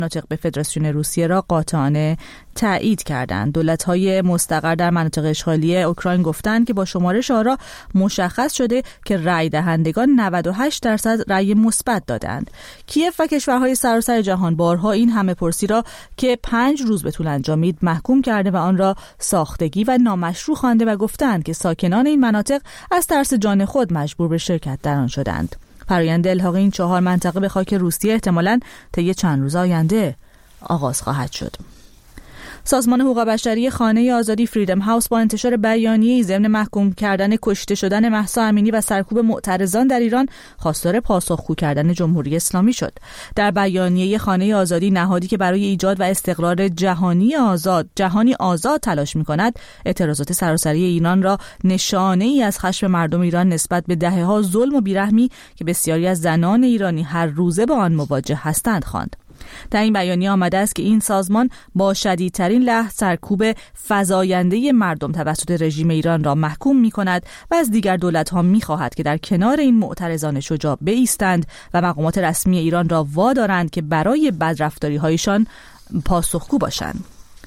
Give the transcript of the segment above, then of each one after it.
مناطق به فدراسیون روسیه را قاطعانه تایید کردند. دولت‌های مستقر در مناطق اشغالی اوکراین گفتند که با شمارش آرا مشخص شده که رأی دهندگان 98% رأی مثبت دادند. کیف و کشورهای سراسر جهان بارها این همه پرسی را که 5 روز به طول انجامید محکوم کرده و آن را ساختگی و نامشروع خوانده و گفتند که ساکنان این مناطق از ترس جان خود مجبور به شرکت در آن شدند. فرآیند الحاق این 4 منطقه به خاک روسیه احتمالاً طی چند روز آینده آغاز خواهد شد. سازمان حقوق بشری خانه آزادی فریدم هاوس با انتشار بیانیه‌ای ضمن محکوم کردن کشته شدن مهسا امینی و سرکوب معترضان در ایران خواستار پاسخگو کردن جمهوری اسلامی شد. در بیانیه خانه آزادی، نهادی که برای ایجاد و استقرار جهانی آزاد تلاش می‌کند، اعتراضات سراسری ایران را نشانه‌ای از خشم مردم ایران نسبت به دهه‌ها ظلم و بیرحمی که بسیاری از زنان ایرانی هر روزه با آن مواجه هستند خواند. در این بیانیه آمده است که این سازمان با شدیدترین لحن سرکوب فزاینده مردم توسط رژیم ایران را محکوم می‌کند و از دیگر دولت‌ها می‌خواهد که در کنار این معترضان شجاع بایستند و مقامات رسمی ایران را وادارند که برای بدرفتاری‌هایشان پاسخگو باشند.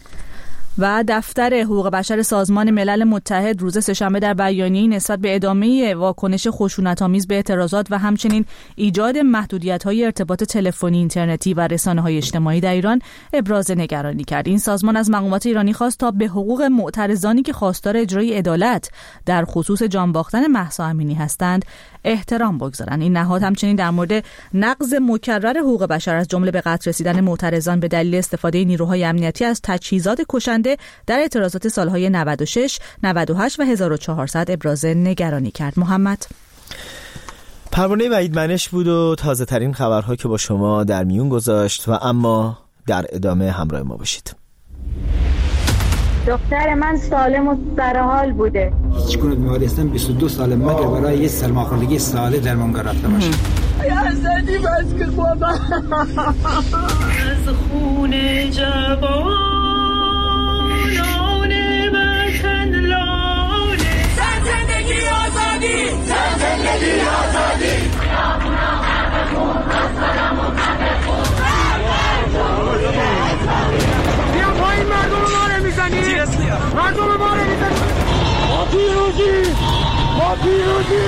و دفتر حقوق بشر سازمان ملل متحد روز سه‌شنبه در بیانیه‌ای نسبت به ادامه واکنش خشونت‌آمیز به اعتراضات و همچنین ایجاد محدودیت‌های ارتباط تلفنی، اینترنتی و رسانه‌های اجتماعی در ایران ابراز نگرانی کرد. این سازمان از مقامات ایرانی خواست تا به حقوق معترضانی که خواستار اجرای عدالت در خصوص جان باختن مهسا امینی هستند احترام بگذارند. این نهاد همچنین در مورد نقض مکرر حقوق بشر از جمله به قتل رسیدن معترضان به دلیل استفاده نیروهای امنیتی از تجهیزات کشنده در اعتراضات سالهای 96، 98 و 1400 ابراز نگرانی کرد. محمد پروانه وحید منش بود و تازه ترین خبرها که با شما در میون گذاشت و اما در ادامه همراه ما باشید. دختر من سالم و سرحال بوده. هیچ گونه بیماری هستم 22 سال مگر برای یه سرماخوردگی ساله درمانگاه رفته باشم. یا زدی بس که بابا از خون جوانان وطن لاله. زندگی آزادی، زندگی آزادی. بیا پایین، مردم ما رو میزنی، مردم ما رو میزنی. ما پیروزی، ما پیروزی.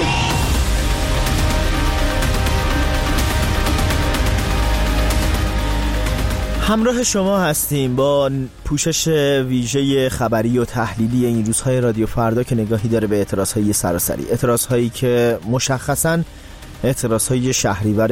همراه شما هستیم با پوشش ویژه خبری و تحلیلی این روزهای رادیو فردا که نگاهی داره به اعتراضهای سراسری، اعتراضهایی که مشخصاً اعتراضهای شهریور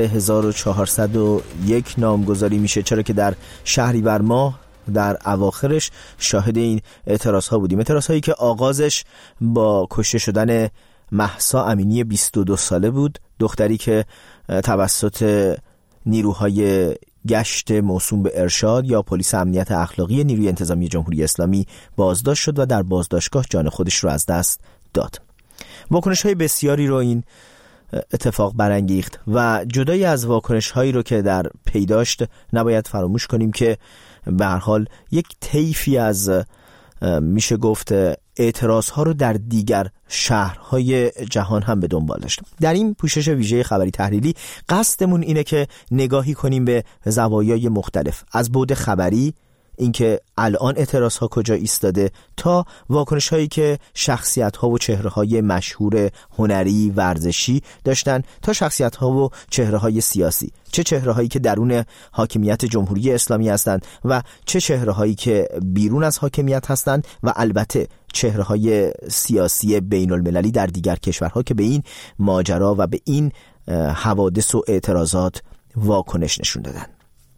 1401 نامگذاری میشه، چرا که در شهریور ماه در اواخرش شاهد این اعتراضها بودیم. اعتراضهایی که آغازش با کشته شدن مهسا امینی 22 ساله بود، دختری که توسط نیروهای گشت موسوم به ارشاد یا پلیس امنیت اخلاقی نیروی انتظامی جمهوری اسلامی بازداشت شد و در بازداشتگاه جان خودش رو از دست داد. واکنش‌های بسیاری رو این اتفاق برانگیخت و جدای از واکنش‌هایی رو که در پی داشت نباید فراموش کنیم که به هر حال یک طیفی از میشه گفت اعتراضها رو در دیگر شهرهای جهان هم به دنبال داشت. در این پوشش ویژه خبری تحلیلی قصدمون اینه که نگاهی کنیم به زوایای مختلف، از بعد خبری، اینکه الان اعتراضها کجا ایستاده، تا واکنش هایی که شخصیت ها و چهره های مشهور هنری ورزشی داشتن، تا شخصیت ها و چهره های سیاسی، چه چهره هایی که درون حاکمیت جمهوری اسلامی هستند و چه چهره هایی که بیرون از حاکمیت هستند و البته چهره های سیاسی بین المللی در دیگر کشورها که به این ماجرا و به این حوادث و اعتراضات واکنش نشون دادن.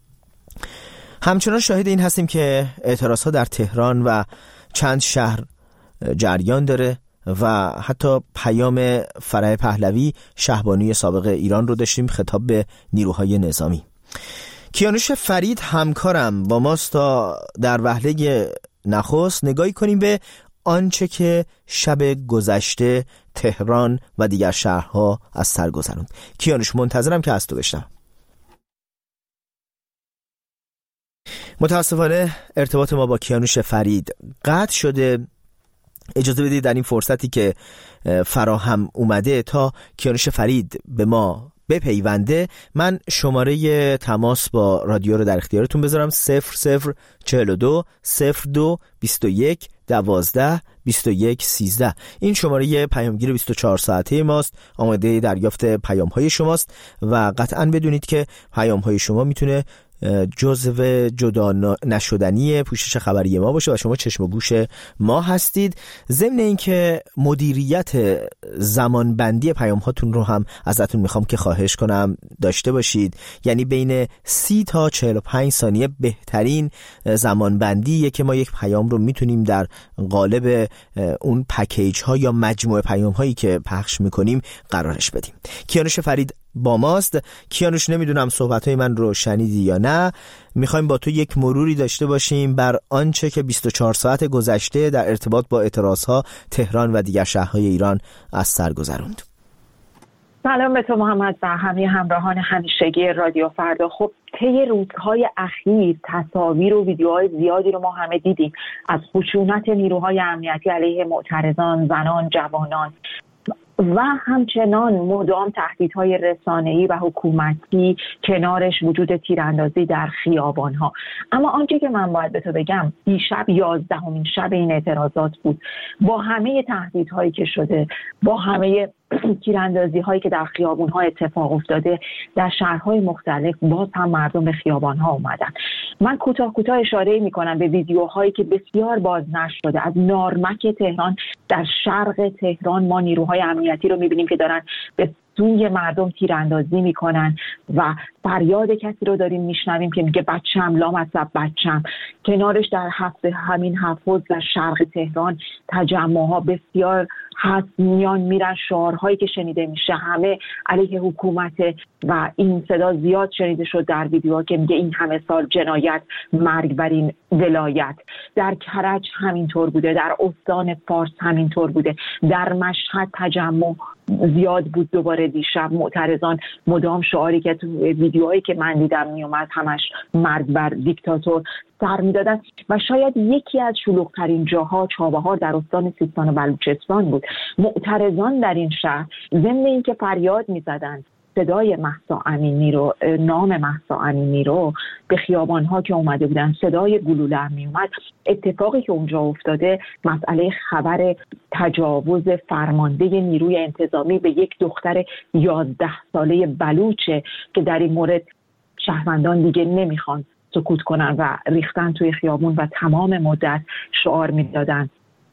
همچنان شاهد این هستیم که اعتراضها در تهران و چند شهر جریان داره و حتی پیام فرح پهلوی شهبانوی سابق ایران رو داشتیم خطاب به نیروهای نظامی. کیانوش فرید همکارم با ماست تا در وهله نخست نگاهی کنیم به آنچه که شب گذشته تهران و دیگر شهرها از سر گذروند. کیانوش، منتظرم که از تو بشنوم. متاسفانه ارتباط ما با کیانوش فرید قطع شده. اجازه بدید در این فرصتی که فراهم اومده تا کیانوش فرید به ما بپیونده، من شماره تماس با رادیو رو در اختیارتون بذارم: 0042 02 21 12 21 13. این شماره پیامگیر 24 ساعته ماست، آماده دریافت پیام‌های شماست و قطعاً بدونید که پیام‌های شما میتونه جزو جدا نشدنی پوشش خبری ما باشه و شما چشم و گوش ما هستید. ضمن اینکه مدیریت زمانبندی پیام هاتون رو هم ازتون میخوام که خواهش کنم داشته باشید، یعنی بین 30 تا 45 ثانیه بهترین زمانبندیه که ما یک پیام رو میتونیم در قالب اون پکیج ها یا مجموعه پیام هایی که پخش میکنیم قرارش بدیم. کیانوش فرید با ماست. کیانوش، نمیدونم صحبت‌های من رو شنیدی یا نه. میخوایم با تو یک مروری داشته باشیم بر آنچه که 24 ساعت گذشته در ارتباط با اعتراضها تهران و دیگر شهرهای ایران از سر گذروند. سلام به تو محمد و همه همراهان همیشگی رادیو فردا. خب طی روزهای اخیر تصاویر و ویدیوهای زیادی رو ما همه دیدیم از خشونت نیروهای امنیتی علیه معترضان، زنان، جوانان و همچنان مدام تهدیدهای رسانه‌ای و حکومتی، کنارش وجود تیراندازی در خیابان‌ها. اما آنچه که من باید به تو بگم، دیشب 11مین شب این اعتراضات بود، با همه تهدیدهایی که شده، با همه تیراندازی‌هایی که در خیابان‌ها اتفاق افتاده، در شهرهای مختلف باز هم مردم به خیابان‌ها اومدن. من کوتاه اشاره می‌کنم به ویدیوهایی که بسیار بازنشر شده از نارمک تهران. در شرق تهران ما نیروهای امنیتی رو می‌بینیم که دارن به سوی مردم تیراندازی میکنن و فریاد کسی رو داریم میشنویم که میگه بچم لامصب بچم. کنارش در همین هفت در شرق تهران تجمعها بسیار هست، میان میرن، شعارهایی که شنیده میشه همه علیه حکومت و این صدا زیاد شنیده شد در ویدیوها که میگه این همه سال جنایت، مرگ بر این ولایت. در کرج همینطور بوده، در استان فارس همینطور بوده، در مشهد تجمع زیاد بود. دوباره دیشب معترضان مدام شعاری که تو ویدیوهایی که من دیدم میومد همش مرگ بر دیکتاتور سر میدادن و شاید یکی از شلوغ‌ترین جاها چابهار در استان سیستان و بلوچستان بود. معترضان در این شهر ضمن اینکه فریاد میزدند صدای مهسا امینی رو، نام مهسا امینی رو به خیابان‌ها که اومده بودن صدای گلوله میومد، اتفاقی که اونجا افتاده مسئله خبر تجاوز فرمانده نیروی انتظامی به یک دختر 11 ساله بلوچه که در این مورد شهروندان دیگه نمیخوان سکوت کنن و ریختن توی خیابون و تمام مدت شعار میدادن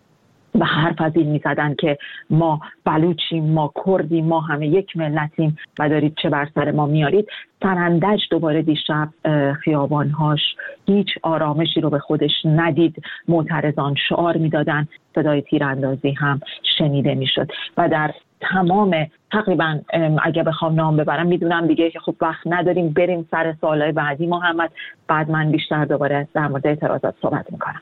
و حرف از این میزدن که ما بلوچیم، ما کردیم، ما همه یک ملتیم و دارید چه بر سر ما میارید. سرندج دوباره دیشب خیابانهاش هیچ آرامشی رو به خودش ندید. معترضان شعار میدادن، صدای تیراندازی هم شنیده میشد و در تمام تقریبا اگه بخوام نام ببرم میدونم دیگه که خب وقت نداریم، بریم سر سوالای بعدی محمد، بعد من بیشتر دوباره در مورد اعتراضات صحبت میکنم.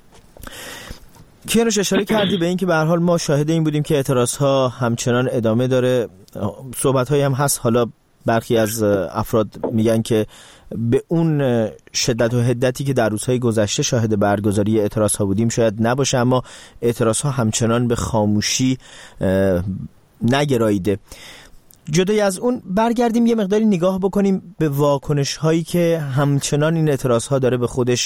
کیانوش، اشاره کردی به این که به هر حال ما شاهد این بودیم که اعتراضها همچنان ادامه داره. صحبت‌هایی هم هست، حالا برخی از افراد میگن که به اون شدت و حدتی که در روزهای گذشته شاهد برگزاری اعتراضها بودیم شاید نباشه، اما اعتراضها همچنان به خاموشی نگراییده. جدای از اون برگردیم یه مقداری نگاه بکنیم به واکنش هایی که همچنان این اعتراض ها داره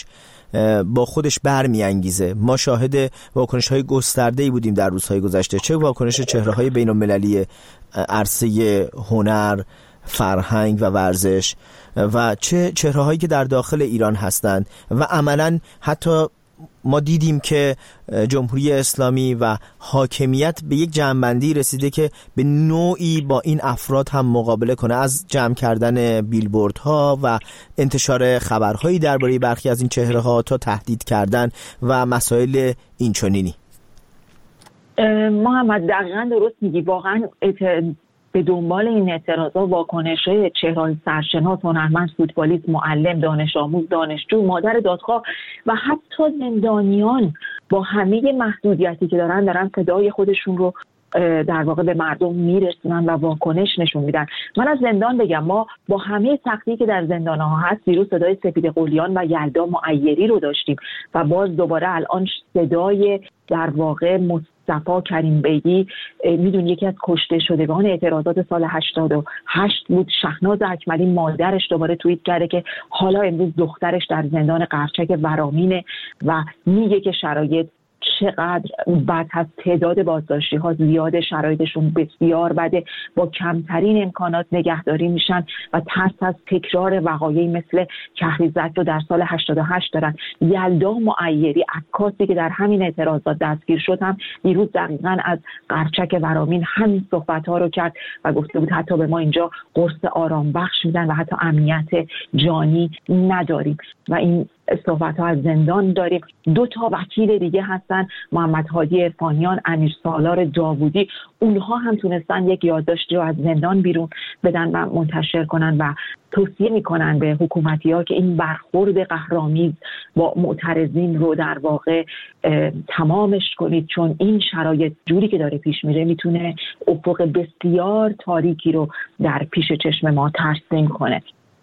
با خودش برمیانگیزه. ما شاهد واکنش های گسترده ای بودیم در روزهای گذشته، چه واکنش چهره های بین المللی عرصه هنر، فرهنگ و ورزش و چه چهره هایی که در داخل ایران هستند و عملاً حتی ما دیدیم که جمهوری اسلامی و حاکمیت به یک جمع‌بندی رسیده که به نوعی با این افراد هم مقابله کنه، از جمع کردن بیلبوردها و انتشار خبرهایی درباره برخی از این چهره‌ها تا تهدید کردن و مسائل اینچنینی. محمد دقیقاً درست میگی. واقعاً به دنبال این اعتراضات واکنش‌های چهره‌های سرشناس، هنرمند، فوتبالیست، معلم، دانش آموز، دانشجو، مادر دادخواه و حتی زندانیان با همه محدودیتی که دارن صدای خودشون رو در واقع به مردم میرسونن و واکنش نشون میدن. من از زندان بگم، ما با همه سختی که در زندان‌ها هست دیروز صدای سپید قلیان و یلدا معیری رو داشتیم و باز دوباره الان صدای در واقع صفا کریم بیگی، میدون یکی از کشته شدگان اعتراضات سال 88 بود. شهناز اکملی مادرش دوباره توییت کرده که حالا امروز دخترش در زندان قرچک ورامینه و میگه که شرایط چقدر بد هست، تعداد بازداشتی ها زیاده، شرایطشون بسیار بده، با کمترین امکانات نگهداری میشن و ترس از تکرار وقایعی مثل کهریزک رو در سال 88 دارن. یلدا معیری عکاسی که در همین اعتراضات دستگیر شد هم دیروز دقیقاً از قرچک ورامین همین صحبت ها رو کرد و گفته بود حتی به ما اینجا قرص آرام بخش میدن و حتی امنیت جانی نداریم. و این صحبت ها از زندان داریم. 2 وکیل دیگه هستن، محمد هادی عرفانیان، امیر سالار داوودی. اونها هم تونستن یک یادداشتی رو از زندان بیرون بدن و منتشر کنن و توصیه میکنن به حکومتی ها که این برخورد قهرآمیز با معترضین رو در واقع تمامش کنید، چون این شرایط جوری که داره پیش میره میتونه افق بسیار تاریکی رو در پیش چشم ما ترسیم کنه.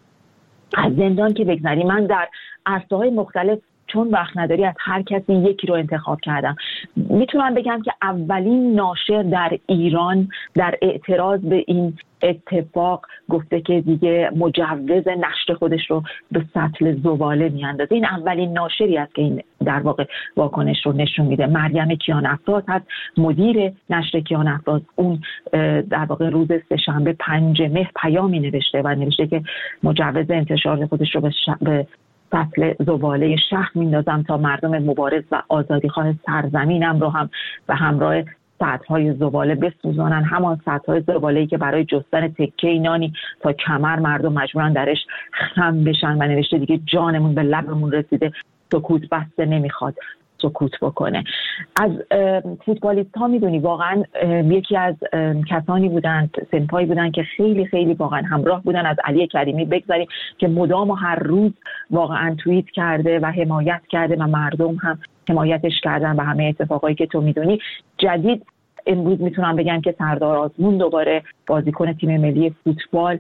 از زندان که بگذری، من در عرصه‌های مختلف چون وقت نداری از هر کسی یکی رو انتخاب کردم. میتونم بگم که اولین ناشر در ایران در اعتراض به این اتفاق گفته که دیگه مجوز نشر خودش رو به سطل زباله میاندازه. این اولین ناشری است که این در واقع واکنش رو نشون میده. مریم کیان‌افراز هست، مدیر نشر کیان‌افراز. اون در واقع روز سه‌شنبه 5 مهر پیامی نوشته و نوشته که مجوز انتشار خودش رو به سطل زباله شهر میندازم تا مردم مبارز و آزادیخواه سرزمینم رو هم به همراه سطح‌های زباله بسوزانن، همان سطح‌های زباله‌ای که برای جستن تکه نانی تا کمر مردم مجبورن درش خم بشن. و نوشته دیگه جانمون به لبمون رسیده، سکوت بسته نمیخواد سکوت بکنه. از فوتبالیست ها میدونی واقعا یکی از کسانی بودند، سنپایی بودند که خیلی خیلی واقعا همراه بودن از علی کریمی بگذاریم که مدام و هر روز واقعا توییت کرده و حمایت کرده و مردم هم حمایتش کردن و همه اتفاقایی که تو میدونی. جدید امروز میتونم بگم که سردار آزمون دوباره بازیکن تیم ملی فوتبال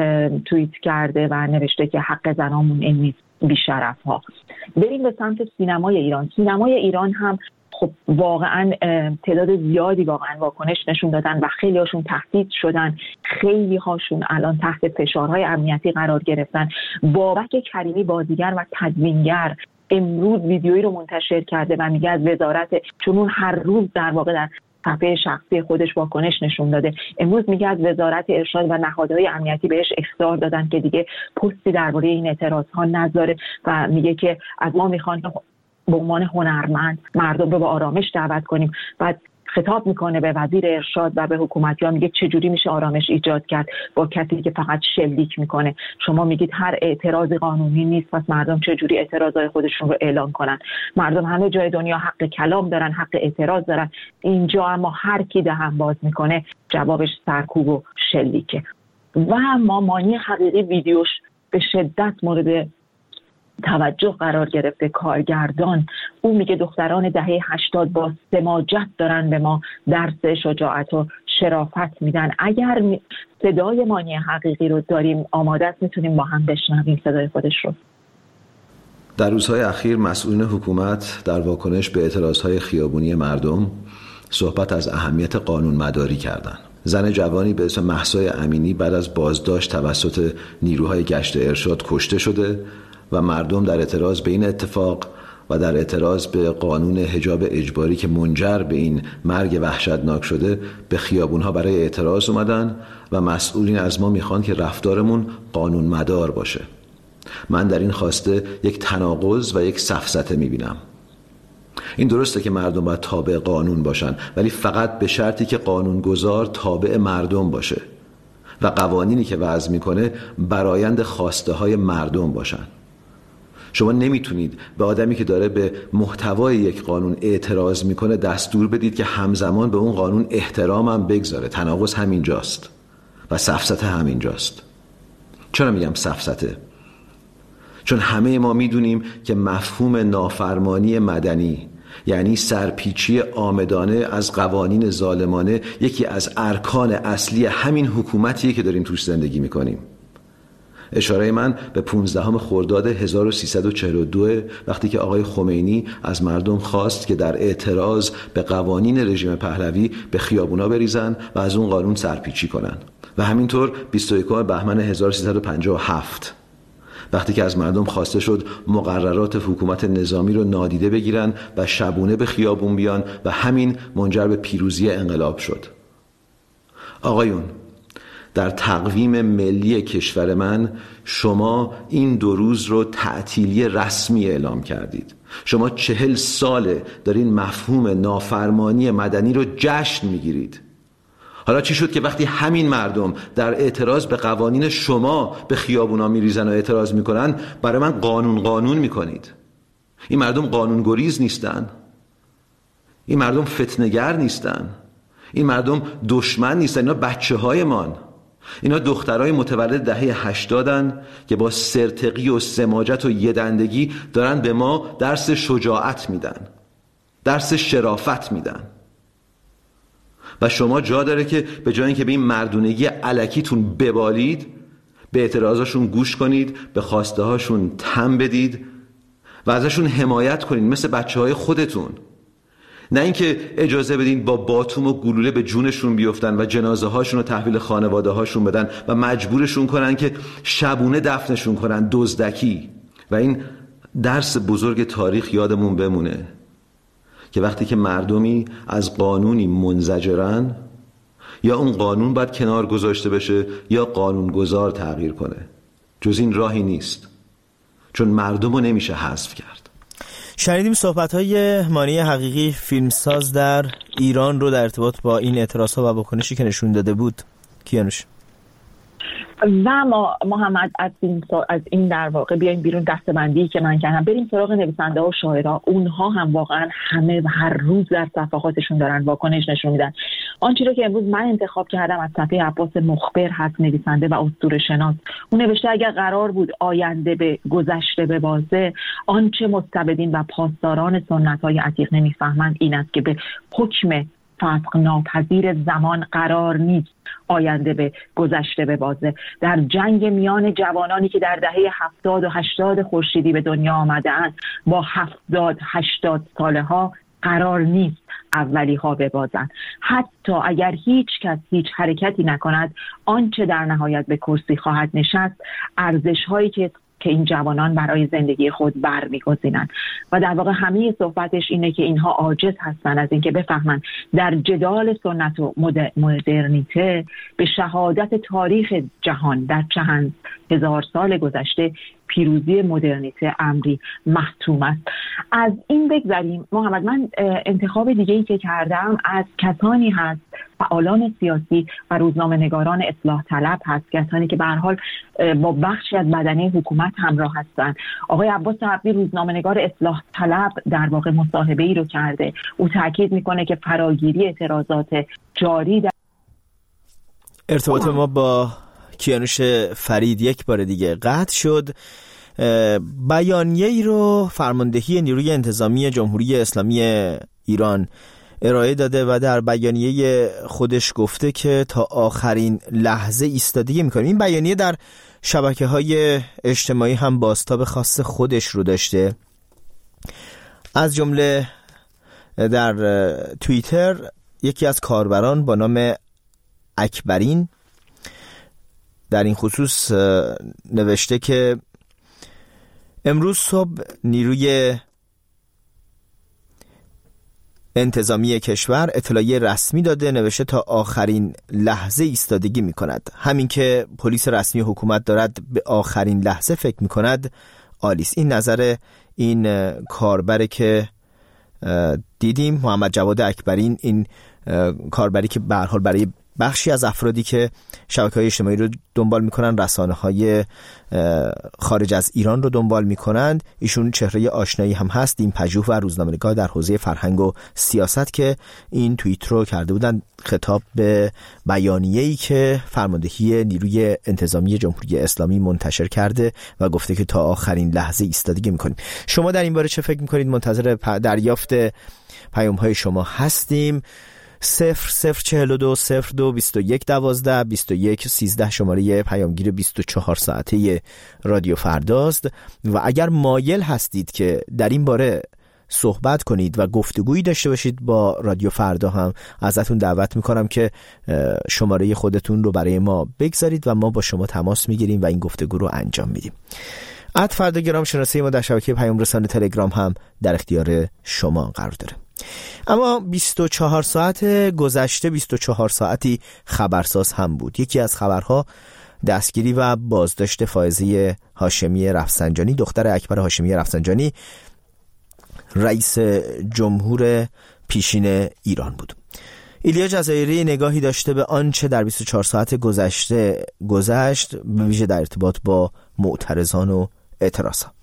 توییت کرده و نوشته که حق زنامون این نیست بی‌شرف ها. بریم به سمت سینمای ایران. سینمای ایران هم خب واقعا تعداد زیادی واقعا واکنش نشون دادن و خیلی هاشون تهدید شدن، خیلی هاشون الان تحت فشارهای امنیتی قرار گرفتن. بابک کریمی بازیگر و تدوینگر امروز ویدیویی رو منتشر کرده و میگه از وزارت، چون اون هر روز در واقع در صفحه شخصی خودش واکنش نشون داده، امروز میگه از وزارت ارشاد و نهادهای امنیتی بهش اخطار دادن که دیگه پستی درباره این اعتراضها نذاره و میگه که از ما میخوان به عنوان هنرمند مردم رو به آرامش دعوت کنیم. بعد خطاب میکنه به وزیر ارشاد و به حکومتی‌ها، میگه چجوری میشه آرامش ایجاد کرد با کسی که فقط شلیک میکنه؟ شما میگید هر اعتراض قانونی نیست، پس مردم چجوری اعتراضای خودشون رو اعلام کنن؟ مردم همه جای دنیا حق کلام دارن، حق اعتراض دارن، اینجا اما هر کی دهن باز میکنه جوابش سرکوب و شلیکه. و اما مانی حقیقی ویدیوش به شدت مورد توجه قرار گرفته. کارگردان او میگه دختران دهه 80 با سماجت دارن به ما درس شجاعت و شرافت میدن. اگر صدای مانی حقیقی رو داریم آماده است، میتونیم با هم بشنویم صدای خودش رو. در روزهای اخیر مسئولین حکومت در واکنش به اعتراضهای خیابونی مردم صحبت از اهمیت قانون مداری کردند. زن جوانی به اسم مهسا امینی بعد از بازداشت توسط نیروهای گشت ارشاد کشته شده و مردم در اعتراض به این اتفاق و در اعتراض به قانون حجاب اجباری که منجر به این مرگ وحشتناک شده به خیابونها برای اعتراض اومدن و مسئولین از ما میخوان که رفتارمون قانون مدار باشه. من در این خواسته یک تناقض و یک سفسطه میبینم. این درسته که مردم باید تابع قانون باشن، ولی فقط به شرطی که قانونگذار تابع مردم باشه و قوانینی که وضع میکنه برآیند خواسته های مردم باشن. شما نمیتونید به آدمی که داره به محتوای یک قانون اعتراض میکنه دستور بدید که همزمان به اون قانون احترام هم بگذاره. تناقض همینجاست و سفسطه همینجاست. چرا میگم سفسطه؟ چون همه ما میدونیم که مفهوم نافرمانی مدنی یعنی سرپیچی عامدانه از قوانین ظالمانه یکی از ارکان اصلی همین حکومتیه که داریم توش زندگی میکنیم. اشاره من به 15 خرداد 1342 وقتی که آقای خمینی از مردم خواست که در اعتراض به قوانین رژیم پهلوی به خیابونا بریزن و از اون قانون سرپیچی کنن. و همینطور 21 بهمن 1357 وقتی که از مردم خواسته شد مقررات حکومت نظامی رو نادیده بگیرن و شبونه به خیابون بیان و همین منجر به پیروزی انقلاب شد. آقایون، در تقویم ملی کشور من شما این 2 روز رو تعطیلی رسمی اعلام کردید. شما 40 ساله دارین مفهوم نافرمانی مدنی رو جشن میگیرید. حالا چی شد که وقتی همین مردم در اعتراض به قوانین شما به خیابونا میریزن و اعتراض میکنن برای من قانون میکنید؟ این مردم قانونگریز نیستن، این مردم فتنه‌گر نیستن، این مردم دشمن نیستن، اینا بچه های من، اینا دخترای متولد دهه 80 که با سرتقی و سماجت و یدندگی دارن به ما درس شجاعت میدن، درس شرافت میدن. و شما جا داره که به جای اینکه به این مردونگی الکیتون ببالید، به اعتراضاشون گوش کنید، به خواسته هاشون تن بدید و ازشون حمایت کنید مثل بچه های خودتون. نه اینکه اجازه بدین با باتوم و گلوله به جونشون بیفتن و جنازه هاشون رو تحویل خانواده هاشون بدن و مجبورشون کنن که شبونه دفنشون کنن دزدکی. و این درس بزرگ تاریخ یادمون بمونه که وقتی که مردمی از قانونی منزجرن، یا اون قانون باید کنار گذاشته بشه یا قانونگذار تغییر کنه. جز این راهی نیست، چون مردم رو نمیشه حذف کرد. شنیدیم صحبت‌های مانی حقیقی، فیلمساز در ایران رو در ارتباط با این اعتراض‌ها و واکنشی که نشون داده بود. کیانوش و ما محمد از این در واقع بیایم بیرون دسته‌بندی که من کردم، بریم سراغ نویسنده ها و شاعرها. اونها هم واقعا همه هر روز در صفحاتشون دارن واکنش نشون میدن. آنچه رو که امروز من انتخاب کردم از صفحه عباس مخبر هست، نویسنده و اسطوره‌شناس. اون نوشته اگر قرار بود آینده به گذشته ببازه، آنچه مستبدین و پاسداران سنت‌های عتیق نمیفهمند این است که به حکم فسخ ناپذیر زمان قرار نیست آینده به گذشته ببازه. در جنگ میان جوانانی که در دهه 70 و 80 خورشیدی به دنیا آمده‌اند با 70-80 ساله ها قرار نیست اولی ها ببازند. حتی اگر هیچ کس هیچ حرکتی نکند، آنچه در نهایت به کرسی خواهد نشست ارزش هایی که این جوانان برای زندگی خود برمی‌گزینند. و در واقع همه صحبتش اینه که اینها عاجز هستن از اینکه بفهمن در جدال سنت و مدرنیته به شهادت تاریخ جهان در چند هزار سال گذشته پیروزی مدرنیته امری محتوم است. از این بگذاریم محمد، من انتخاب دیگه‌ای که کردم از کسانی هست، فعالان سیاسی و روزنامه‌نگاران اصلاح طلب هست، کسانی که به هر حال با بخشی از بدنه حکومت همراه هستند. آقای عباس عبدی روزنامه‌نگار اصلاح طلب در واقع مصاحبه‌ای رو کرده. او تاکید میکنه که فراگیری اعتراضات جاری در ارتباط ما با کیانوش فرید یک بار دیگه قطع شد. بیانیه‌ای رو فرماندهی نیروی انتظامی جمهوری اسلامی ایران ارائه داده و در بیانیه خودش گفته که تا آخرین لحظه ایستادگی میکنیم. این بیانیه در شبکه‌های اجتماعی هم بازتاب خاص خودش رو داشته. از جمله در توییتر یکی از کاربران با نام اکبرین در این خصوص نوشته که امروز صبح نیروی انتظامی کشور اطلاعیه رسمی داده، نوشته تا آخرین لحظه ایستادگی می کند. همین که پلیس رسمی حکومت دارد به آخرین لحظه فکر می کند عالی است. این نظر این کاربره که دیدیم، محمد جواد اکبرین، این کاربری که به هر حال برای بخشی از افرادی که شبکه‌های اجتماعی رو دنبال میکنن، رسانه‌های خارج از ایران رو دنبال میکنند، ایشون چهره آشنایی هم هست، این پژوه و روزنامه‌نگار در حوزه فرهنگ و سیاست که این توییت رو کرده بودن خطاب به بیانیه‌ای که فرماندهی نیروی انتظامی جمهوری اسلامی منتشر کرده و گفته که تا آخرین لحظه ایستادگی میکنیم. شما در این باره چه فکر میکنید؟ منتظر دریافت پیام‌های شما هستیم. 0042 02 21 12 21 13 شماره پیامگیر 24 ساعته رادیو فرداست و اگر مایل هستید که در این باره صحبت کنید و گفتگویی داشته باشید با رادیو فردا، هم ازتون دعوت میکنم که شماره خودتون رو برای ما بگذارید و ما با شما تماس میگیریم و این گفتگو رو انجام میدیم. @فرداگرام شناسه ما در شبکه پیام رسانه تلگرام هم در اختیار شما قرار داره. اما 24 ساعت گذشته 24 ساعتی خبرساز هم بود. یکی از خبرها دستگیری و بازداشت فائزه هاشمی رفسنجانی، دختر اکبر هاشمی رفسنجانی، رئیس جمهور پیشین ایران بود. ایلیا جزایری نگاهی داشته به آنچه در 24 ساعت گذشت به ویژه در ارتباط با معترضان و اعتراضات.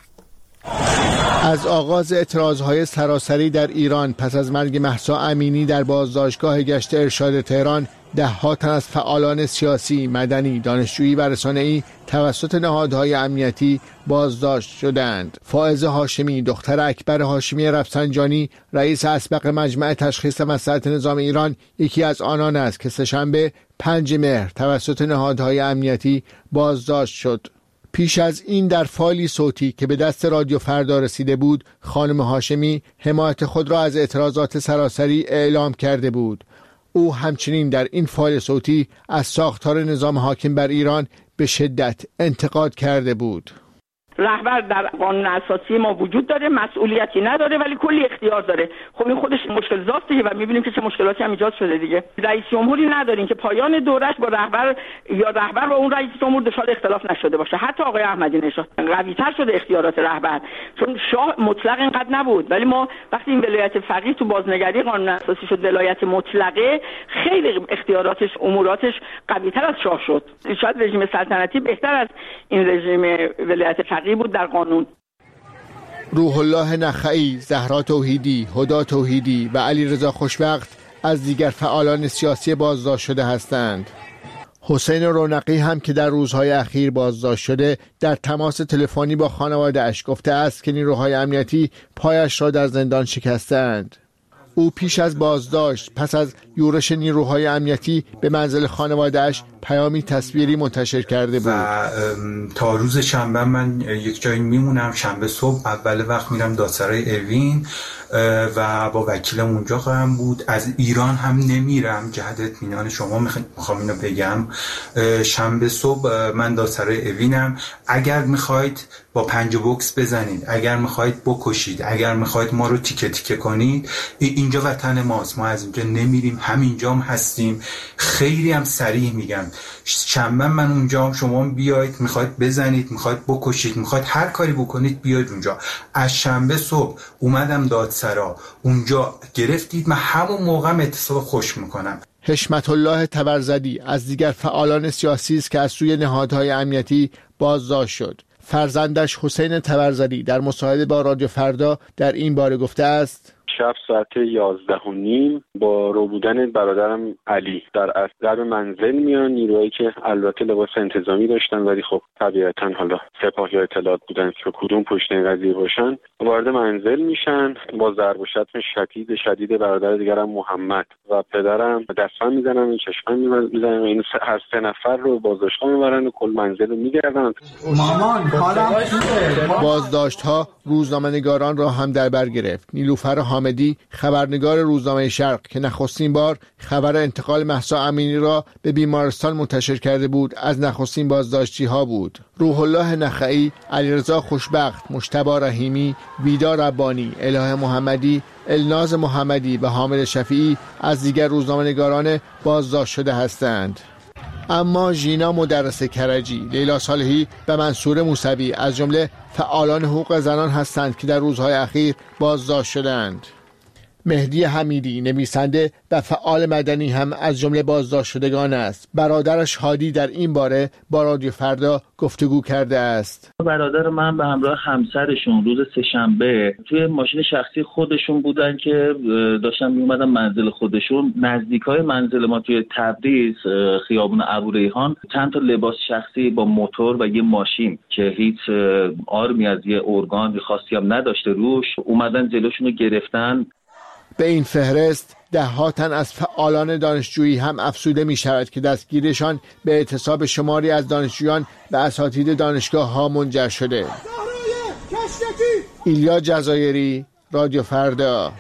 از آغاز اعتراضهای سراسری در ایران پس از مرگ مهسا امینی در بازداشتگاه گشت ارشاد تهران، ده‌ها تن از فعالان سیاسی، مدنی، دانشجویی و رسانه‌ای توسط نهادهای امنیتی بازداشت شدند. فائزه هاشمی، دختر اکبر هاشمی رفسنجانی، رئیس اسبق مجمع تشخیص مصلحت نظام ایران، یکی از آنان است که سه‌شنبه 5 مهر توسط نهادهای امنیتی بازداشت شد. پیش از این در فایلی صوتی که به دست رادیو فردا رسیده بود، خانم هاشمی حمایت خود را از اعتراضات سراسری اعلام کرده بود. او همچنین در این فایل صوتی از ساختار نظام حاکم بر ایران به شدت انتقاد کرده بود. رهبر در قانون اساسی ما وجود داره، مسئولیتی نداره ولی کلی اختیار داره. خب این خودش مشکل زاستیه و می‌بینیم که چه مشکلاتی هم ایجاد شده دیگه. رئیس جمهوری نداریم که پایان دورش با رهبر یا رهبر با اون رئیس جمهور دچار اختلاف نشده باشه. حتی آقای احمدی نژاد قوی‌تر شده اختیارات رهبر، چون شاه مطلق اینقدر نبود، ولی ما وقتی این ولایت فقیه تو بازنگری قانون اساسی شد ولایت مطلقه، خیلی اختیاراتش اموراتش قوی‌تر از شاه شد. شاید رژیم سلطنتی بهتر از این رژیم ولایت بود در قانون. روح الله نخعی، زهرا توحیدی، هدا توحیدی و علیرضا خوشوقت از دیگر فعالان سیاسی بازداشت شده هستند. حسین رونقی هم که در روزهای اخیر بازداشت شده، در تماس تلفنی با خانواده اش گفته است که نیروهای امنیتی پایش را در زندان شکستند. او پیش از بازداشت پس از یورش نیروهای امنیتی به منزل خانواده‌اش پیامی تصویری منتشر کرده بود. و تا روز شنبه من یک جایی میمونم، شنبه صبح اول وقت میرم دادسرای اوین و با وکیلم اونجا خواهم بود. از ایران هم نمیرم، جهت اطمینان شما میخوام اینو بگم. شنبه صبح من دادسرای اوینم. اگر میخواید با 5 بوکس بزنید، اگر میخواید بکشید، اگر میخواید ما رو تیکه تیکه کنید، اینجا وطن ماست، ما از اینجا نمیریم، همینجا هستیم. خیلی هم صریح میگم، شنبه من اونجا، شما بیاید، میخواید بزنید، میخواید بکشید، میخواید هر کاری بکنید، بیاید اونجا. از شنبه صبح اومدم دادسرا، اونجا گرفتید، من همون موقع اعتصاب خوش میکنم. حشمت الله تبرزدی از دیگر فعالان سیاسی است که از سوی نهادهای امنیتی بازداشت شد. فرزندش حسین تبرزدی در مصاحبه با رادیو فردا در این باره گفته است: شب ساعت 11:30 با رو بودن برادرم علی در درب منزل میان نیروهایی که البته لباس انتظامی داشتن ولی خب طبیعتا حالا سپاهی اطلاعات بودن که کدوم پشت این قضیه باشن، وارد منزل میشن با ضرب و شتم شدید برادر دیگرم محمد و پدرم دستم میزنن و چشمم میزنن. این هر 3 نفر رو بازداشتگاه میبرن و کل منزل رو میگردن. بازداشت‌ها روزنامه‌نگاران را هم در بر گرفت. نیلوفر حامدی، خبرنگار روزنامه شرق که نخستین بار خبر انتقال مهسا امینی را به بیمارستان منتشر کرده بود، از نخستین بازداشتی‌ها بود. روح الله نخعی، علیرضا خوشبخت، مجتبی رحیمی، ویدا ربانی، الهه محمدی، الناز محمدی و حامد شفیعی از دیگر روزنامه‌نگاران بازداشت شده هستند. اما ژینا مدرس کرجی، لیلا صالحی و منصور موسوی از جمله فعالان حقوق زنان هستند که در روزهای اخیر بازداشت شدند. مهدی حمیدی، نویسنده و فعال مدنی هم از جمله بازداشت شدگان است. برادرش هادی در این باره با رادیو فردا گفتگو کرده است. برادر من به همراه همسرشون روز سه‌شنبه توی ماشین شخصی خودشون بودن که داشتن میومدن منزل خودشون. نزدیکای منزل ما توی تبریز خیابون ابوریحان چند تا لباس شخصی با موتور و یه ماشین که هیچ آرمی از یه ارگان خاصی هم نداشته روش اومدن جلوشون رو گرفتن. به این فهرست 10 تن از فعالان دانشجویی هم افسوده می شود که دستگیرشان به اعتصاب شماری از دانشجویان و اساتید دانشگاه ها منجر شده. ایلیا جزایری، رادیو فردا.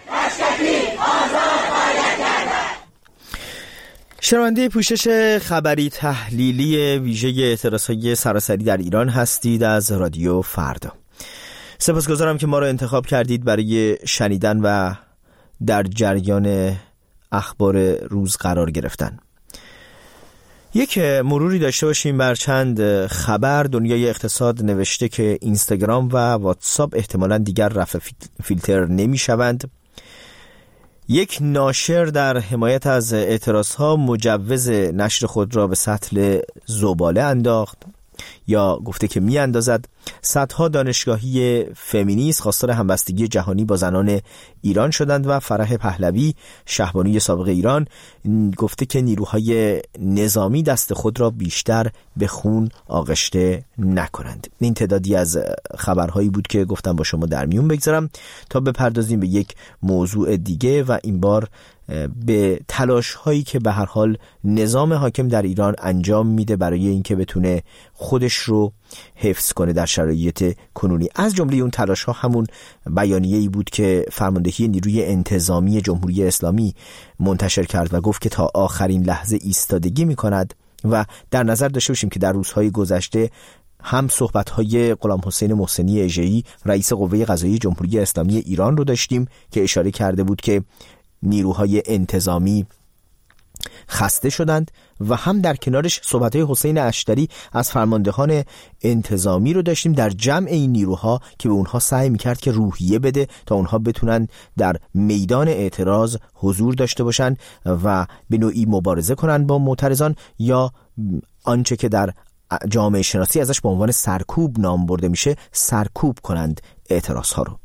شنونده پوشش خبری تحلیلی ویژه اعتراضهای سراسری در ایران هستید از رادیو فردا. سپاسگزارم که ما را انتخاب کردید برای شنیدن و در جریان اخبار روز قرار گرفتن. یک مروری داشته باشیم بر چند خبر. دنیای اقتصاد نوشته که اینستاگرام و واتساپ احتمالاً دیگر رفع فیلتر نمی شوند. یک ناشر در حمایت از اعتراضها مجوز نشر خود را به سطل زباله انداخت یا گفته که می اندازد. صدها دانشگاهی فمینیست خواستار همبستگی جهانی با زنان ایران شدند و فرح پهلوی شهبانوی سابق ایران گفته که نیروهای نظامی دست خود را بیشتر به خون آغشته نکنند. این تعدادی از خبرهایی بود که گفتم با شما در میون بگذارم تا بپردازیم به یک موضوع دیگه و این بار به تلاش هایی که به هر حال نظام حاکم در ایران انجام میده برای اینکه بتونه خودش رو حفظ کنه در شرایط کنونی. از جمله اون تلاش ها همون بیانیه‌ای بود که فرماندهی نیروی انتظامی جمهوری اسلامی منتشر کرد و گفت که تا آخرین لحظه ایستادگی میکند و در نظر داشته باشیم که در روزهای گذشته هم صحبت‌های غلام حسین محسنی اژه‌ای رئیس قوه قضاییه جمهوری اسلامی ایران رو داشتیم که اشاره کرده بود که نیروهای انتظامی خسته شدند و هم در کنارش صحبت‌های حسین اشتری از فرماندهان انتظامی رو داشتیم در جمع این نیروها که به اونها سعی می‌کرد که روحیه بده تا اونها بتونن در میدان اعتراض حضور داشته باشن و به نوعی مبارزه کنن با معترضان یا آنچه که در جامعه شناسی ازش به عنوان سرکوب نام برده میشه سرکوب کنند اعتراضها رو.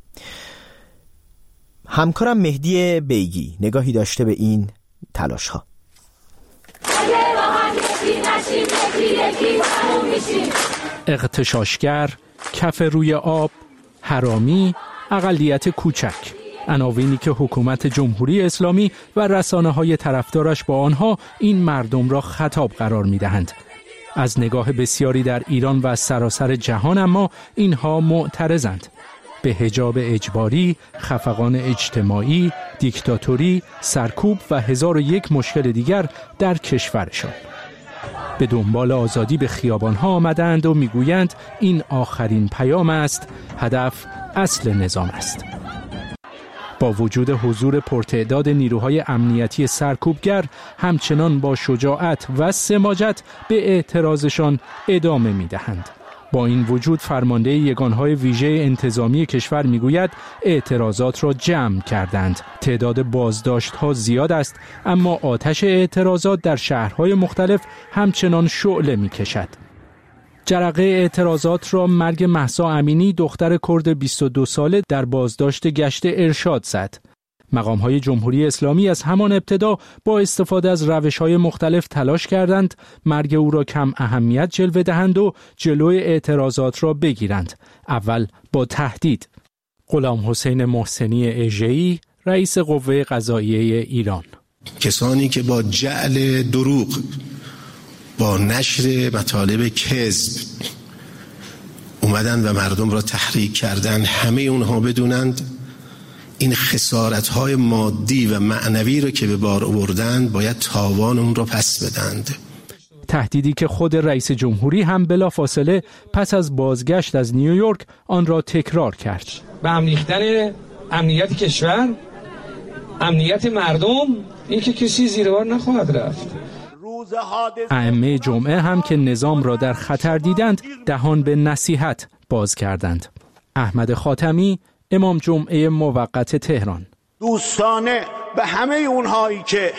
همکارم مهدی بیگی نگاهی داشته به این تلاش ها. اغتشاشگر، کف روی آب، حرامی، اقلیت کوچک، عناوینی که حکومت جمهوری اسلامی و رسانه‌های طرفدارش با آنها این مردم را خطاب قرار می‌دهند. از نگاه بسیاری در ایران و سراسر جهان اما اینها معترضند به حجاب اجباری، خفقان اجتماعی، دیکتاتوری، سرکوب و 1001 مشکل دیگر در کشورشان. به دنبال آزادی به خیابان‌ها آمدند و میگویند این آخرین پیام است، هدف اصل نظام است. با وجود حضور پرتعداد نیروهای امنیتی سرکوبگر همچنان با شجاعت و سماجت به اعتراضشان ادامه می‌دهند. با این وجود فرمانده یگانهای ویژه انتظامی کشور میگوید اعتراضات را جمع کردند. تعداد بازداشت‌ها زیاد است اما آتش اعتراضات در شهرهای مختلف همچنان شعله می‌کشد. جرقه اعتراضات را مرگ مهسا امینی دختر کرد 22 ساله در بازداشت گشت ارشاد زد. مقام‌های جمهوری اسلامی از همان ابتدا با استفاده از روش‌های مختلف تلاش کردند مرگ او را کم اهمیت جلوه دهند و جلوی اعتراضات را بگیرند. اول با تهدید. غلام حسین محسنی اژه‌ای رئیس قوه قضاییه ایران: کسانی که با جعل دروغ، با نشر مطالب کذب اومدن و مردم را تحریک کردن، همه اونها بدونند این خسارت‌های مادی و معنوی رو که به بار آوردند باید تاوان اون رو پس بدند. تهدیدی که خود رئیس جمهوری هم بلافاصله پس از بازگشت از نیویورک آن را تکرار کرد. به هم ریختن امنیت کشور، امنیت مردم، این که کسی زیر بار نخواهد رفت. ائمه جمعه هم که نظام را در خطر دیدند دهان به نصیحت باز کردند. احمد خاتمی، امام جمعه موقت تهران: دوستانه به همه اونهایی که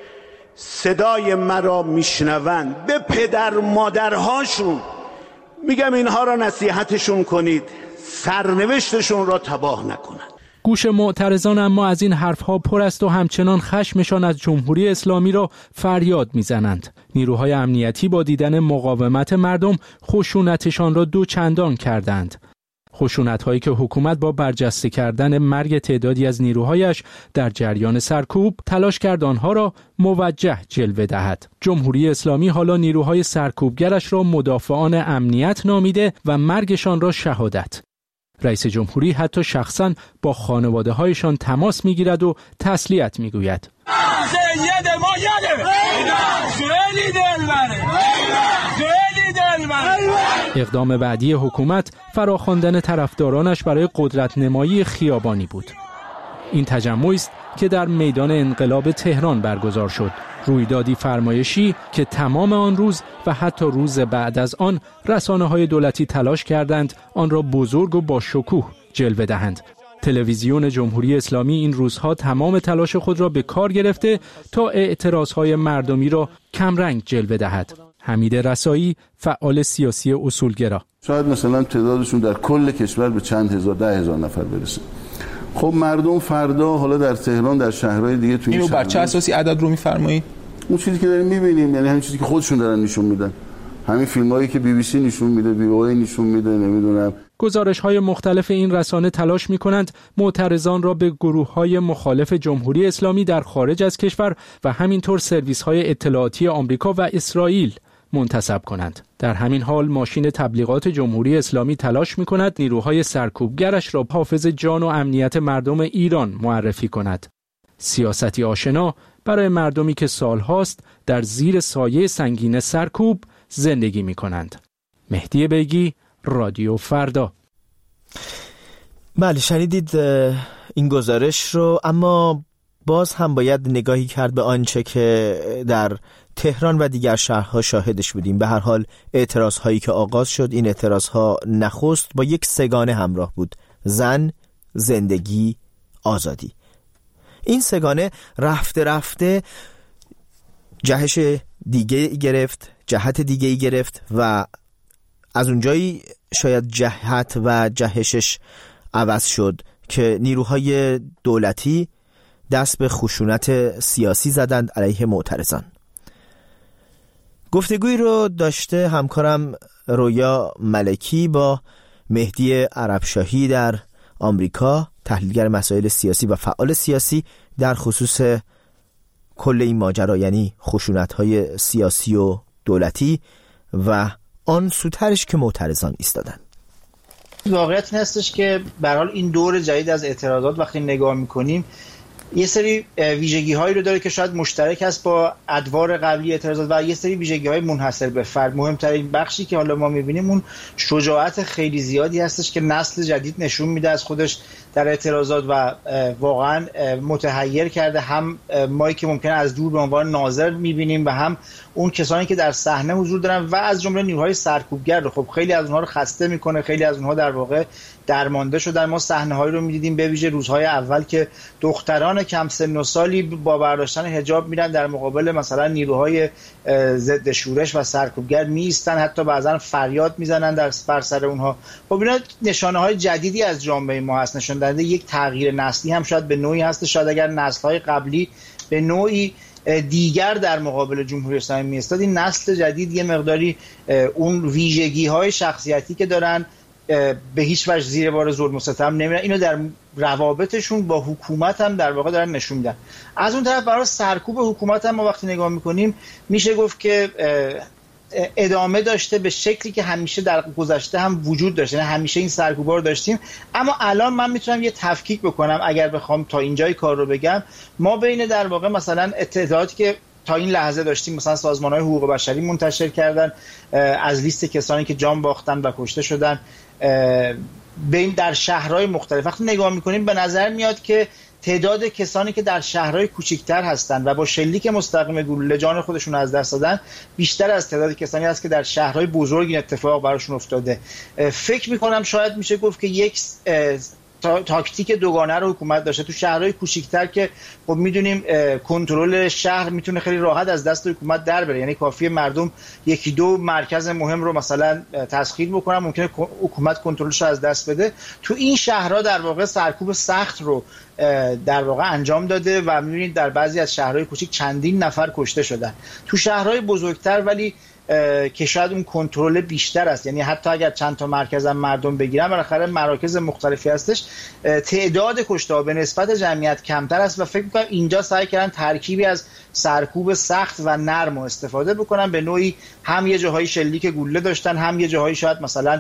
صدای مرا میشنوند، به پدر مادرهاشون میگم اینها را نصیحتشون کنید، سرنوشتشون را تباه نکنند. گوش معترضان اما از این حرفها پر است و همچنان خشمشان از جمهوری اسلامی را فریاد میزنند. نیروهای امنیتی با دیدن مقاومت مردم خشونتشان را دوچندان کردند. خشونت‌هایی که حکومت با برجسته کردن مرگ تعدادی از نیروهایش در جریان سرکوب تلاش کرد آنها را موجه جلوه دهد. جمهوری اسلامی حالا نیروهای سرکوبگرش را مدافعان امنیت نامیده و مرگشان را شهادت. رئیس جمهوری حتی شخصاً با خانواده‌هایشان تماس می‌گیرد و تسلیت می‌گوید. اقدام بعدی حکومت فراخواندن طرفدارانش برای قدرت نمایی خیابانی بود. این تجمعی است که در میدان انقلاب تهران برگزار شد. رویدادی فرمایشی که تمام آن روز و حتی روز بعد از آن رسانه‌های دولتی تلاش کردند آن را بزرگ و با شکوه جلوه دهند. تلویزیون جمهوری اسلامی این روزها تمام تلاش خود را به کار گرفته تا اعتراضهای مردمی را کمرنگ جلوه دهد. حمید رسایی، فعال سیاسی اصولگرا: شاید مثلا تعدادشون در کل کشور به چند هزار، 10,000 نفر برسه. خب مردم فردا حالا در تهران، در شهرهای دیگه تو اینو بر چه اساسی عدد رو میفرمایید؟ اون چیزی که داریم میبینیم، یعنی همین چیزی که خودشون دارن نشون میدن، همین فیلمایی که BBC نشون میده، VOA نشون میده، نمیدونم. گزارش‌های مختلف این رسانه تلاش می‌کنند معترضان را به گروه‌های مخالف جمهوری اسلامی در خارج از کشور و همینطور سرویس‌های اطلاعاتی آمریکا و اسرائیل منتسب کنند. در همین حال ماشین تبلیغات جمهوری اسلامی تلاش می‌کند نیروهای سرکوبگرش را حافظ جان و امنیت مردم ایران معرفی کند. سیاستی آشنا برای مردمی که سالهاست در زیر سایه سنگین سرکوب زندگی می‌کنند. مهدی بیگی، رادیو فردا. بله، شنیدید این گزارش رو، اما باز هم باید نگاهی کرد به آنچه که در تهران و دیگر شهرها شاهدش بودیم. به هر حال اعتراض هایی که آغاز شد، این اعتراض ها نخست با یک سگانه همراه بود: زن، زندگی، آزادی. این سگانه رفته رفته جهش دیگه گرفت، جهت دیگه گرفت و از اونجایی شاید جهت و جهشش عوض شد که نیروهای دولتی دست به خشونت سیاسی زدند علیه معترضان. گفتگوی رو داشته همکارم رویا ملکی با مهدی عربشاهی در آمریکا، تحلیلگر مسائل سیاسی و فعال سیاسی، در خصوص کل این ماجرا، یعنی خشونت‌های سیاسی و دولتی و آن سوترش که معترضان ایستادن. واقعیت این هستش که به هر حال این دور جدید از اعتراضات وقتی نگاه می‌کنیم یه سری ویژگی‌هایی رو داره که شاید مشترک است با ادوار قبلی اعتراضات و یه سری ویژگی‌های منحصر به فرد. مهمترین بخشی که حالا ما می‌بینیم اون شجاعت خیلی زیادی هستش که نسل جدید نشون میده از خودش در اعتراضات و واقعا متحیر کرده هم ما که ممکنه از دور به عنوان ناظر می‌بینیم و هم اون کسانی که در صحنه حضور دارن و از جمله نیروهای سرکوبگر رو. خب خیلی از اونها رو خسته می‌کنه، خیلی از اونها در واقع درمانده شدن. ما صحنه‌هایی رو می‌دیدیم به ویژه روزهای اول که دختران کم سن و سالی با برداشتن حجاب میرن در مقابل مثلا نیروهای ضد شورش و سرکوبگر میایستن، حتی بعضا فریاد میزنن در بر سر اونها. خب اینا نشانه‌های جدیدی از جامعه ما هست، نشون دهنده یک تغییر نسلی هم شاید به نوعی هست. شاید اگر نسل‌های قبلی به نوعی دیگر در مقابل جمهوری اسلامی می‌ایستاد، این نسل جدید یه مقداری اون ویژگی‌های شخصیتی که دارن به هیچ وجه زیر بار ظلم و ستم نمیرن. اینو در روابطشون با حکومت هم در واقع دارن نشون میدن. از اون طرف برای سرکوب حکومت هم ما وقتی نگاه میکنیم میشه گفت که ادامه داشته به شکلی که همیشه در گذشته هم وجود داشته، یعنی همیشه این سرکوبا رو داشتیم. اما الان من میتونم یه تفکیک بکنم اگر بخوام تا اینجای کار رو بگم. ما بین در واقع مثلا اطلاعاتی که تا این لحظه داشتیم، مثلا سازمان‌های حقوق بشری منتشر کردن از لیست کسانی که جان باختن و کشته شدن بین در شهرهای مختلف. وقتی نگاه میکنیم به نظر میاد که تعداد کسانی که در شهرهای کوچکتر هستن و با شلیک مستقیم گلوله جان خودشون از دست دادن بیشتر از تعداد کسانی هست که در شهرهای بزرگ این اتفاق براشون افتاده. فکر میکنم شاید میشه گفت که یک تاکتیک دوگانه رو حکومت داشته. تو شهرهای کوچیک‌تر که خب میدونیم کنترل شهر میتونه خیلی راحت از دست حکومت در بره، یعنی کافیه مردم یکی دو مرکز مهم رو مثلا تسخیر بکنن، ممکنه حکومت کنترلش رو از دست بده. تو این شهرها در واقع سرکوب سخت رو در واقع انجام داده و میبینید در بعضی از شهرهای کوچیک چندین نفر کشته شدن. تو شهرهای بزرگتر ولی که شاید اون کنترل بیشتر است. یعنی حتی اگر چند تا مرکز هم مردم بگیرن، بالاخره مراکز مختلفی هستش، تعداد کشته به نسبت جمعیت کمتر است و فکر می‌کنم اینجا سعی کردن ترکیبی از سرکوب سخت و نرم استفاده بکنن. به نوعی هم یه جاهای شلیک گوله داشتن، هم یه جاهای شاید مثلا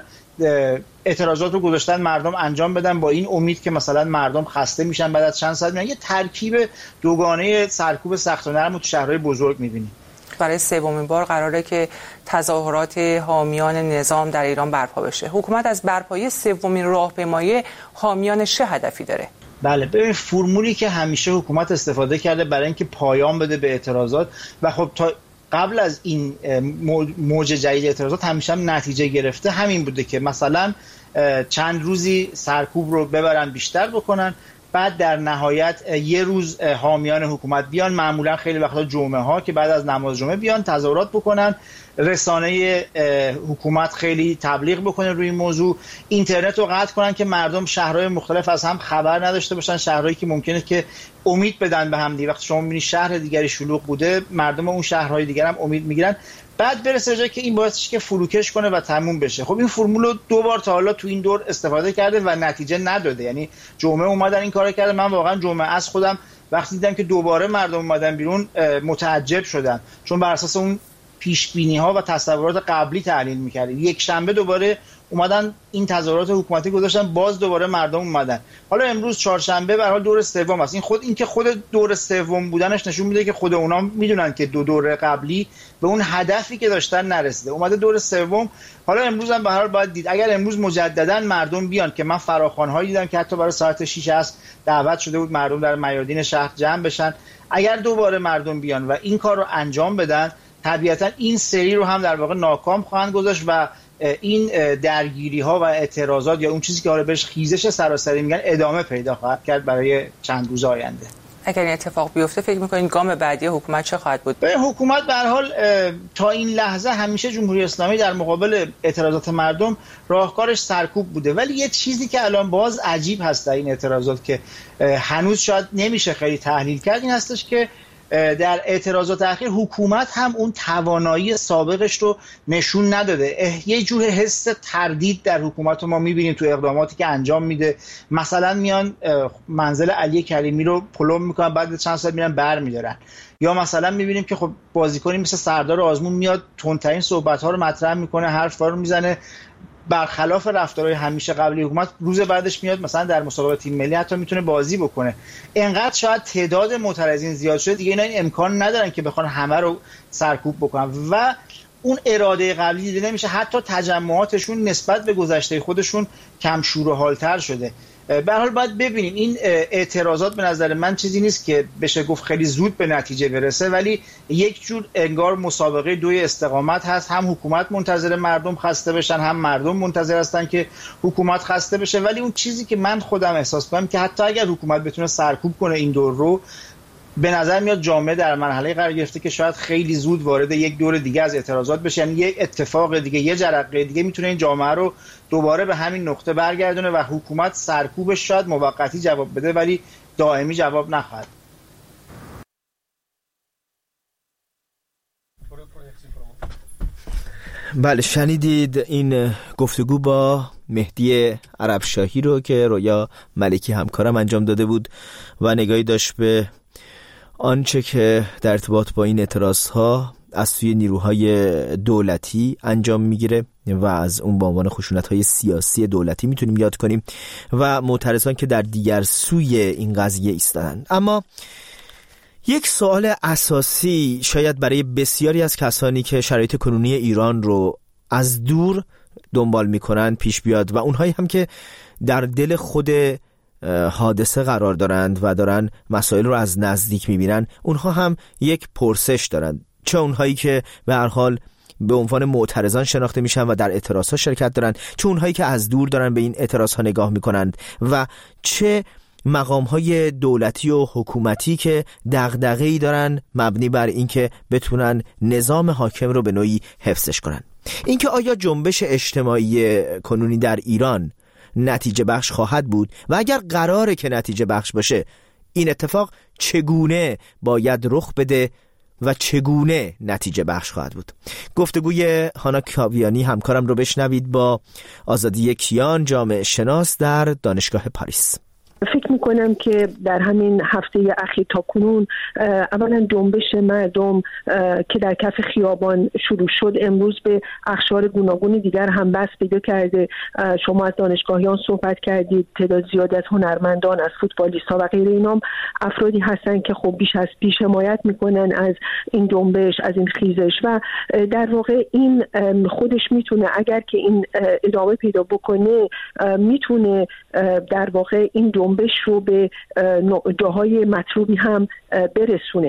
اعتراضات رو گذاشتن مردم انجام بدن با این امید که مثلا مردم خسته میشن بعد از چند ساعت میان. یه ترکیب دوگانه سرکوب سخت و نرم تو شهرهای بزرگ می‌بینیم. برای سومین بار قراره که تظاهرات حامیان نظام در ایران برپا بشه. حکومت از برپایی سومین راهپیمایی حامیان چه هدفی داره؟ بله، ببین فرمولی که همیشه حکومت استفاده کرده برای اینکه پایان بده به اعتراضات و خب تا قبل از این موج جدید اعتراضات همیشه هم نتیجه گرفته همین بوده که مثلا چند روزی سرکوب رو ببرن بیشتر بکنن، بعد در نهایت یه روز حامیان حکومت بیان، معمولا خیلی وقتا جمعه ها که بعد از نماز جمعه بیان تظاهرات بکنن، رسانه حکومت خیلی تبلیغ بکنه روی این موضوع، اینترنت رو قطع کنن که مردم شهرهای مختلف از هم خبر نداشته باشن، شهرهایی که ممکنه که امید بدن به هم دیگه. وقتی شما می‌بینید شهر دیگری شلوغ بوده، مردم اون شهرهای دیگر هم امید میگیرن، بعد برسه جایی که این باعث میشه که فروکش کنه و تموم بشه. خب این فرمول رو 2 بار تا حالا تو این دور استفاده کرده و نتیجه نداده. یعنی جمعه اومدن این کارو کرده، من واقعا جمعه از خودم وقتی دیدم که دوباره مردم اومدن بیرون متعجب شدم، چون بر اساس اون پیش بینی ها و تصورات قبلی تحلیل می‌کردیم. یک شنبه دوباره اومدن این تظاهرات حکومتی گذاشتن، باز دوباره مردم اومدن. حالا امروز چهارشنبه به هر حال دور سوم است. این که خود دور سوم بودنش نشون میده که خود اونا میدونن که 2 دوره قبلی به اون هدفی که داشتن نرسیده. اومده دور سوم. حالا امروز هم به هر حال باید دید اگر امروز مجددا مردم بیان، که من فراخوان‌هایی دیدم که حتی برای ساعت 6 است دعوت شده بود مردم در میادین شهر جمع بشن، اگر دوباره مردم بیان و این کار رو انجام بدن، طبیعتا این سری رو هم در واقع ناکام خواهند گذاشت و این درگیری ها و اعتراضات یا اون چیزی که حالا بهش خیزش سراسری میگن ادامه پیدا خواهد کرد برای چند روز آینده. اگر این اتفاق بیفته فکر می‌کنید گام بعدی حکومت چه خواهد بود؟ حکومت به هر حال تا این لحظه همیشه جمهوری اسلامی در مقابل اعتراضات مردم راهکارش سرکوب بوده، ولی یه چیزی که الان باز عجیب هست در این اعتراضات که هنوز شاید نمیشه خیلی تحلیل کرد این هستش که در اعتراضات اخیر حکومت هم اون توانایی سابقش رو نشون نداده. یه جور حس تردید در حکومت رو ما میبینیم تو اقداماتی که انجام میده. مثلا میان منزل علی کریمی رو پلم میکنن، بعد چند ساعت میرن برمیدارن. یا مثلا میبینیم که خب بازیکنی مثل سردار آزمون میاد تندترین صحبت‌ها رو مطرح میکنه، حرفا رو میزنه، برخلاف رفتارهای همیشه قبلی حکومت روز بعدش میاد مثلا در مسابقه تیم ملی حتی میتونه بازی بکنه. اینقدر شاید تعداد معترضین زیاد شده دیگه اینا این امکان ندارن که بخوان همه رو سرکوب بکنن و اون اراده قبلی دیده نمیشه. حتی تجمعاتشون نسبت به گذشته خودشون کم شور و حالتر شده. به هر حال باید ببینیم این اعتراضات به نظر من چیزی نیست که بشه گفت خیلی زود به نتیجه برسه، ولی یک جور انگار مسابقه 2 استقامت هست. هم حکومت منتظر مردم خسته بشن، هم مردم منتظر هستن که حکومت خسته بشه. ولی اون چیزی که من خودم احساس کنم که حتی اگر حکومت بتونه سرکوب کنه این دور رو، به نظر میاد جامعه در مرحله قرار گرفته که شاید خیلی زود وارد یک دور دیگه از اعتراضات بشه. یعنی یک اتفاق دیگه، یه جرقه دیگه میتونه این جامعه رو دوباره به همین نقطه برگردونه و حکومت سرکوبش شاید موقتی جواب بده ولی دائمی جواب نخواهد. بله، شنیدید این گفتگو با مهدی عربشاهی رو که رویا ملکی همکارم انجام داده بود و نگاهی داشت به آنچه که در ارتباط با این اعتراضها از سوی نیروهای دولتی انجام میگیره و از اون به عنوان خشونت‌های سیاسی دولتی میتونیم یاد کنیم و معترضان که در دیگر سوی این قضیه ایستادن. اما یک سوال اساسی شاید برای بسیاری از کسانی که شرایط کنونی ایران رو از دور دنبال میکنن پیش بیاد و اونهایی هم که در دل خود حادثه قرار دارند و دارن مسائل رو از نزدیک میبینن، اونها هم یک پرسش دارن. چه اونهایی که به هر حال به عنوان معترضان شناخته میشن و در اعتراضها شرکت دارن، چه اونهایی که از دور دارن به این اعتراضها نگاه میکنند و چه مقام‌های دولتی و حکومتی که دغدغه‌ای دارن مبنی بر اینکه بتونن نظام حاکم رو به نوعی حفظش کنن. اینکه آیا جنبش اجتماعی کنونی در ایران نتیجه بخش خواهد بود و اگر قراره که نتیجه بخش باشه این اتفاق چگونه باید رخ بده و چگونه نتیجه بخش خواهد بود. گفتگوی هانا کاویانی همکارم رو بشنوید با آزادی کیان، جامعه شناس در دانشگاه پاریس. فکر میکنم که در همین هفته اخیر تا کنون اولا جنبش مردم که در کف خیابان شروع شد امروز به اقشار گوناگون دیگر هم بس پیدا کرده. شما از دانشگاهیان صحبت کردید، تعداد زیادی از هنرمندان، از فوتبالیست‌ها و غیره، اینام افرادی هستن که خب بیش از پیش حمایت میکنن از این جنبش، از این خیزش و در واقع این خودش میتونه اگر که این ادامه پیدا بکنه میتونه در واقع این جنبش رو به جاهای مطلوبی هم برسونه.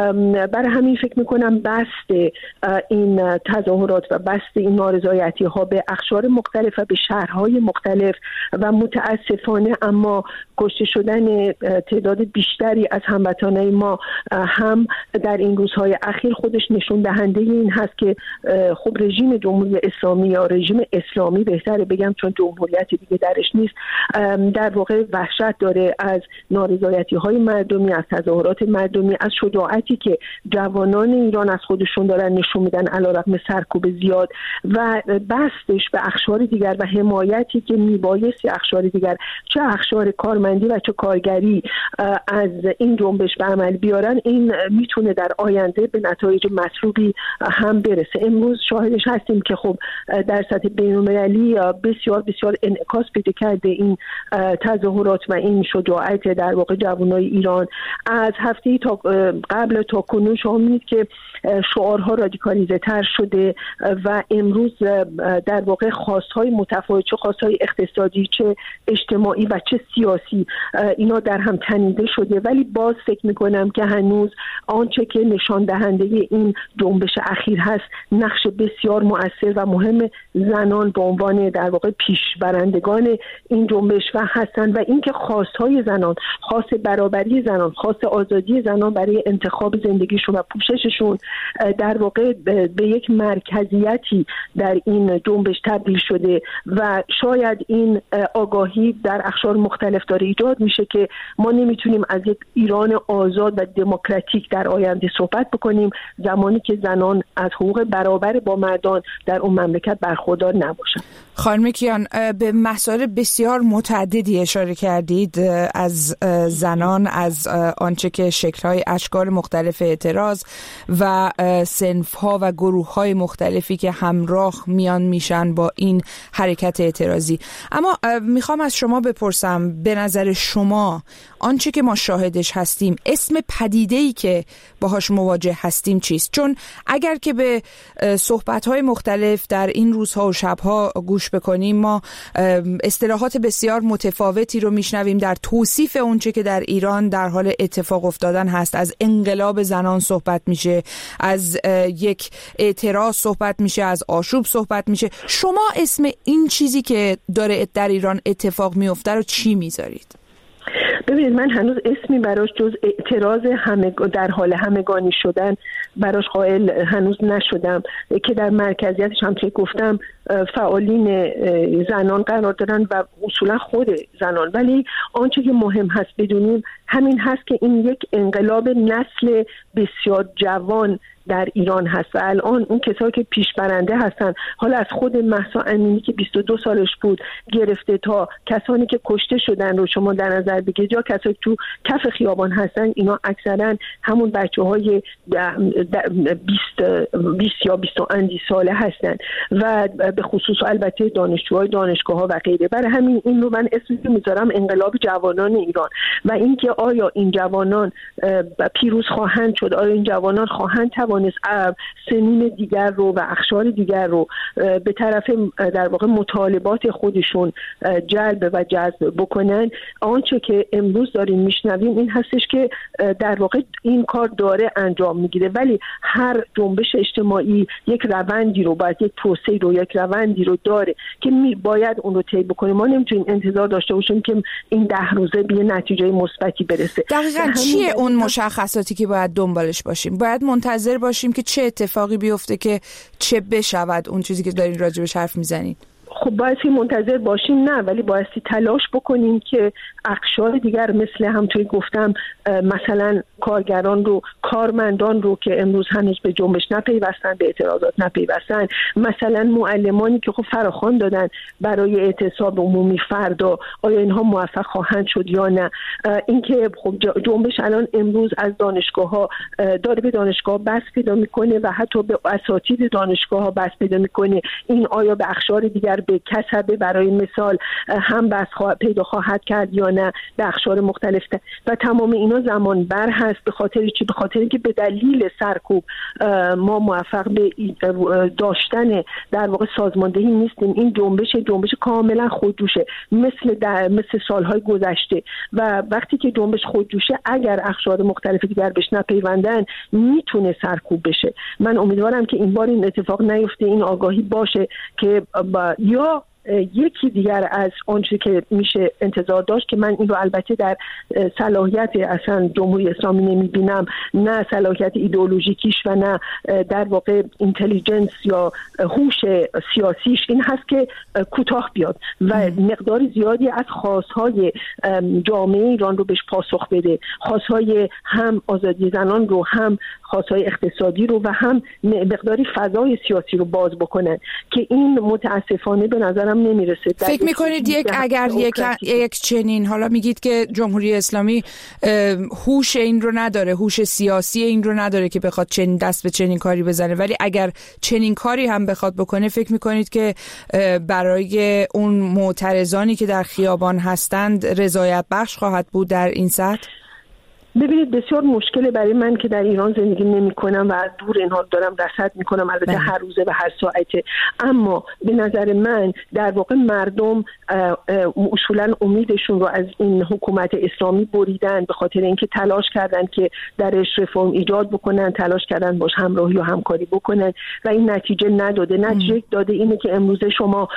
برای همین فکر میکنم بست این تظاهرات و بست این نارضایتی ها به اقشار مختلف و به شهرهای مختلف و متاسفانه اما کشته شدن تعداد بیشتری از هموطنان ما هم در این روزهای اخیر خودش نشون دهنده این هست که خب رژیم جمهوری اسلامی یا رژیم اسلامی بهتره بگم چون جمهوریت دیگه درش نیست، در واقع وحشت داره از نارضایتی های مردمی، از تظاهرات مردمی، از شجاعتی که جوانان ایران از خودشون دارن نشون میدن علیرغم سرکوب زیاد و بستش به اقشار دیگر و حمایتی که میبایستی اقشار دیگر چه اقشار کارمندی و چه کارگری از این جنبش به عمل بیارن، این میتونه در آینده به نتایج مطلوبی هم برسه. امروز شاهدش هستیم که خب در سطح بین‌المللی بسیار بسیار انعکاس پیدا کرده این تظاهرات و این شجاعت در واقع جوانای ایران. از هفته تا قبل تا کنون شما می‌بینید که شعارها رادیکالیزه تر شده و امروز در واقع خواست‌های متفاوت، چه خواست‌های اقتصادی چه اجتماعی و چه سیاسی، اینا در هم تنیده شده، ولی باز فکر می‌کنم که هنوز آنچه که نشان دهنده این جنبش اخیر هست نقش بسیار مؤثر و مهم زنان به عنوان در واقع پیشبرندگان این جنبش و هستن و اینکه خواست‌های زنان، خواست برابری زنان، خواست آزادی زنان برای انتخاب زندگیشون و پوشششون در واقع به یک مرکزیتی در این جنبش تبدیل شده و شاید این آگاهی در اقشار مختلف داره ایجاد میشه که ما نمیتونیم از یک ایران آزاد و دموکراتیک در آینده صحبت بکنیم زمانی که زنان از حقوق برابر با مردان در اون مملکت برخوردار نباشن. خانم کیان، به مسائل بسیار متعددی اشاره کردید، از زنان، از آنچه که شکل‌های اشکال مختلف اعتراض و صنف‌ها و گروه‌های مختلفی که همراه میشن با این حرکت اعتراضی. اما میخوام از شما بپرسم به نظر شما آنچه که ما شاهدش هستیم، اسم پدیده‌ای که باهاش مواجه هستیم چیست؟ چون اگر که به صحبت‌های مختلف در این روزها و شب‌ها گوش بکنیم ما اصطلاحات بسیار متفاوتی رو میشنویم در توصیف اونچه که در ایران در حال اتفاق افتادن هست. از انقلاب زنان صحبت میشه، از یک اعتراض صحبت میشه، از آشوب صحبت میشه. شما اسم این چیزی که داره در ایران اتفاق میفته رو چی میذارید؟ ببینید من هنوز اسمی براش جز اعتراض در حال همگانی شدن براش قائل هنوز نشدم که در مرکزیتش هم که گفتم فعالین زنان قرار دارن و اصولا خود زنان، ولی آنچه که مهم هست بدونیم همین هست که این یک انقلاب نسل بسیار جوان در ایران هست و الان اون کسایی که پیشبرنده هستن، حالا از خود مهسا امینی که 22 سالش بود گرفته تا کسانی که کشته شدن رو شما در نظر بگیرید یا کسایی که تو کف خیابان هستن، اینا اکثرا همون بچه‌های 20 یا 20 اندی ساله هستن و به خصوص البته دانشجوهای دانشگاه‌ها و غیره. برای همین این رو من اسمش میذارم انقلاب جوانان ایران و اینکه آیا این جوانان پیروز خواهند شد، آیا این جوانان خواهند توانست سنین دیگر رو و اقشار دیگر رو به طرف در واقع مطالبات خودشون جلب و جذب بکنن. آنچه که امروز داریم میشنویم این هستش که در واقع این کار داره انجام میگیره، ولی هر جنبش اجتماعی یک روندی رو باید، یک پروسه رو، یک روندی رو داره که باید اون رو طی بکنیم. ما نمیتونیم انتظار داشته باشیم که این 10 روزه به نتیجه مثبتی برسه. دقیقاً چیه اون مشخصاتی که باید دنبالش باشیم؟ باید منتظر باشیم که چه اتفاقی بیفته که چه بشود اون چیزی که دارین راجبش حرف میزنید؟ خب بایستی منتظر باشیم؟ نه، ولی بایستی تلاش بکنیم که اقشار دیگر مثل همونطوری گفتم مثلا کارگران رو، کارمندان رو که امروز هنوز به جنبش نپیوستن، به اعتراضات نپیوستن، مثلا معلمانی که خب فراخوان دادن برای اعتصاب عمومی فردا، آیا اینها موفق خواهند شد یا نه؟ اینکه خب جنبش الان امروز از دانشگاه‌ها داره به دانشگاه بس پیدا میکنه و حتی به اساتید دانشگاه‌ها بس پیدا میکنه، این آیا به اقشار دیگر به کسبه برای مثال هم بس پیدا خواهد کرد یا نه به اقشار مختلف؟ و تمام اینا زمان بر هست. به خاطر چی؟ به خاطر اینکه به دلیل سرکوب ما موفق به داشتن در واقع سازماندهی نیستیم. این جنبش کاملا خودجوشه مثل سالهای گذشته و وقتی که جنبش خودجوشه اگر اقشار مختلف دیگر بهش نپیوندن میتونه سرکوب بشه. من امیدوارم که این بار این اتفاق نیفته، این آگاهی باشه که یا یکی دیگر از آنچه که میشه انتظار داشت، که من این رو البته در صلاحیت اصلا جمهوری اسلامی نمیبینم، نه صلاحیت ایدئولوژیکیش و نه در واقع اینتلیجنس یا هوش سیاسیش، این هست که کوتاه بیاد و مقدار زیادی از خواستهای جامعه ایران رو بهش پاسخ بده، خواستهای هم آزادی زنان رو، هم خواستهای اقتصادی رو و هم مقداری فضای سیاسی رو باز بکنن که این متاسفانه به نظرم نمیرسه. فکر میکنید اگر یک چنین، حالا میگید که جمهوری اسلامی هوش این رو نداره، هوش سیاسی این رو نداره که بخواد چنین دست به چنین کاری بزنه، ولی اگر چنین کاری هم بخواد بکنه فکر میکنید که برای اون معترضانی که در خیابان هستند رضایت بخش خواهد بود در این سطح؟ ببینید بسیار مشکله برای من که در ایران زندگی نمی کنم و از دور اینها دارم رصد می کنم، البته هر روزه و هر ساعته، اما به نظر من در واقع مردم اصولا امیدشون رو از این حکومت اسلامی بریدن، به خاطر اینکه تلاش کردن که درش رفرم ایجاد بکنن، تلاش کردن باش همراهی و همکاری بکنن و این نتیجه نداده. نتیجه داده اینه که امروزه شما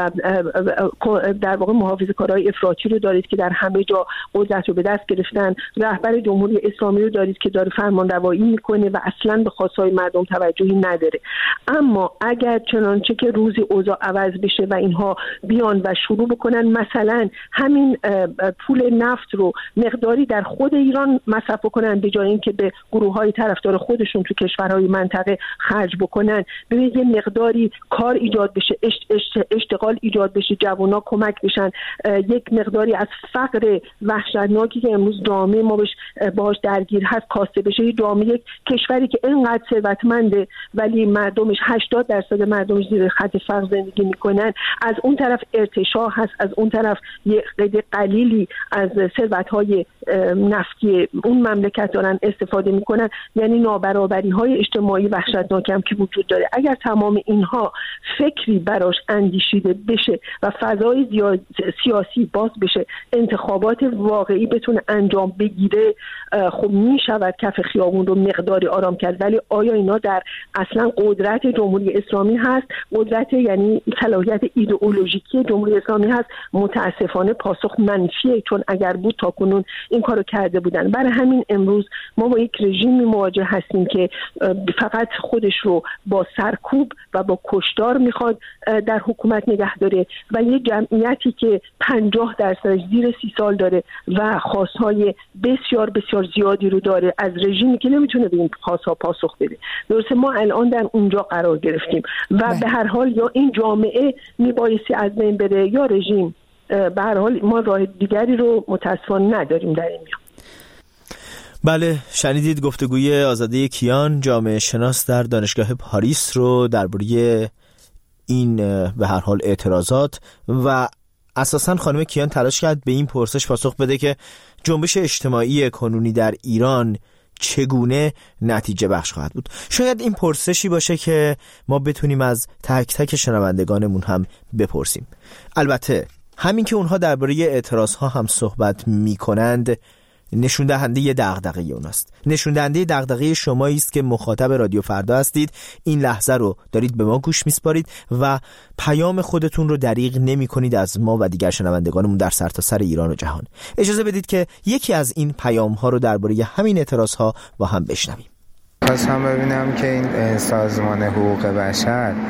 در واقع محافظه‌کارای افراطی رو دارید که در همه جا قدرت رو به دست گرفتن، رهبر جمهوری اسلامی رو دارید که داره فرمانروایی میکنه و اصلا به خواستهای مردم توجهی نداره. اما اگر چنانچه که روزی اوضاع عوض بشه و اینها بیان و شروع بکنن مثلا همین پول نفت رو مقداری در خود ایران مصرف بکنن به جای اینکه به گروه‌های طرفدار خودشون تو کشورهای منطقه خرج بکنن، ببینید یه مقداری کار ایجاد بشه، اشتغال ایجاد بشه، جوونا کمک بشن، یک مقداری از فقر وحشتناکی که امروز جامعه ما باهاش درگیر هست کاسته بشه. یه جامعه، کشوری که اینقدر ثروتمنده ولی مردمش 80% مردمش زیر خط فقر زندگی میکنن، از اون طرف ارتشاء هست، از اون طرف یه قدر قلیلی از ثروت‌های نفتی اون مملکت دارن استفاده میکنن، یعنی نابرابری‌های اجتماعی وحشتناکی هم که وجود داره. اگر تمام اینها فکری براش اندیشیده بشه و فضای سیاسی باز بشه، انتخابات واقعی بتونه انجام بگیره، خب میشود کف خیابون رو مقداری آرام کرد. ولی آیا اینا در اصلا قدرت جمهوری اسلامی هست؟ قدرت یعنی صلاحیت ایدئولوژیکی جمهوری اسلامی هست؟ متاسفانه پاسخ منفیه، چون اگر بود تا کنون این کارو کرده بودن. برای همین امروز ما با یک رژیمی مواجه هستیم که فقط خودش رو با سرکوب و با کشتار میخواد در حکومت نگه داره و یه جمعیتی که 50% زیر 30 سال داره و خواستهای بسیار بسیار زیادی رو داره از رژیمی که نمیتونه به این خواستها پاسخ بده. درسته ما الان در اونجا قرار گرفتیم و به هر حال یا این جامعه میبایستی از بین بره یا رژیم. به هر حال ما راه دیگری رو متاسفانه نداریم در این میان. بله، شنیدید گفتگوی آزاده کیان، جامعه شناس در دانشگاه پاریس رو درباره این به هر حال اعتراضات و اساساً خانم کیان تلاش کرد به این پرسش پاسخ بده که جنبش اجتماعی کنونی در ایران چگونه نتیجه بخش خواهد بود. شاید این پرسشی باشه که ما بتونیم از تک تک شنوندگانمون هم بپرسیم. البته همین که اونها درباره اعتراضها هم صحبت میکنند نشون دهنده یه دغدغه اوناست، نشون دهنده دغدغه شمایی است که مخاطب رادیو فردا هستید، این لحظه رو دارید به ما گوش میسپارید و پیام خودتون رو دریغ نمی‌کنید از ما و دیگر شنوندگانمون در سرتاسر ایران و جهان. اجازه بدید که یکی از این پیام‌ها رو درباره همین اعتراض‌ها با هم بشنویم. خواستم ببینم که این سازمان حقوق بشر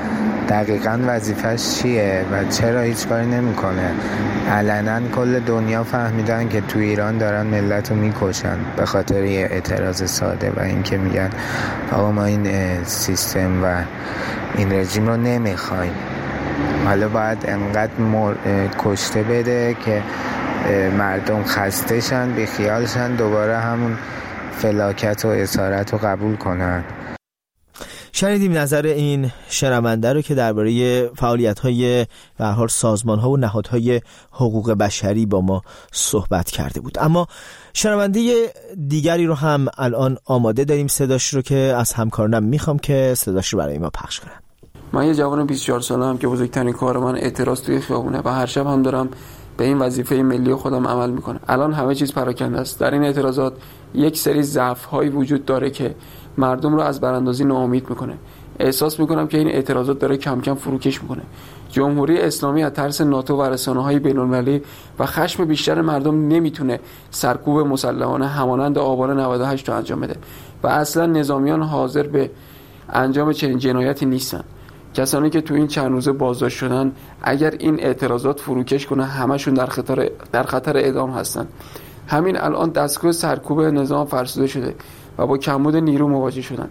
دقیقاً وظیفش چیه و چرا هیچ کاری نمیکنه. علنا کل دنیا فهمیدن که تو ایران دارن ملت رو میکشن به خاطر یه اعتراض ساده و اینکه میگن آقا ما این سیستم و این رژیم رو نمیخوایم. حالا باید انقدر کشته بده که مردم خسته شن، بیخیال شن، دوباره همون فلاکت و اسارت رو قبول کنن. شنیدیم نظر این شنونده رو که درباره فعالیت‌های به هر حال سازمان‌ها و نهادهای حقوق بشری با ما صحبت کرده بود. اما شنونده دیگری رو هم الان آماده داریم، صداش رو که از همکارانم میخوام که صداش رو برای ما پخش کنن. من یه جوان 24 ساله‌ام که بزرگترین کار من اعتراض توی خیابونه و هر شب هم دارم به این وظیفه ملی خودم عمل میکنم. الان همه چیز پراکنده است. در این اعتراضات یک سری ضعف‌هایی وجود داره که مردم رو از براندازی ناامید میکنه. احساس میکنم که این اعتراضات داره کم کم فروکش میکنه. جمهوری اسلامی از ترس ناتو و رسانه‌های بین‌المللی و خشم بیشتر مردم نمیتونه سرکوب مسلحانه همانند آبان 98 رو انجام بده و اصلا نظامیان حاضر به انجام چنین جنایتی نیستن. کسانی که تو این چند روزه بازداشت شدن اگر این اعتراضات فروکش کنه همشون در خطر اعدام هستن. همین الان دستگاه سرکوب نظام فرسوده شده و با کمبود نیرو مواجه شدن.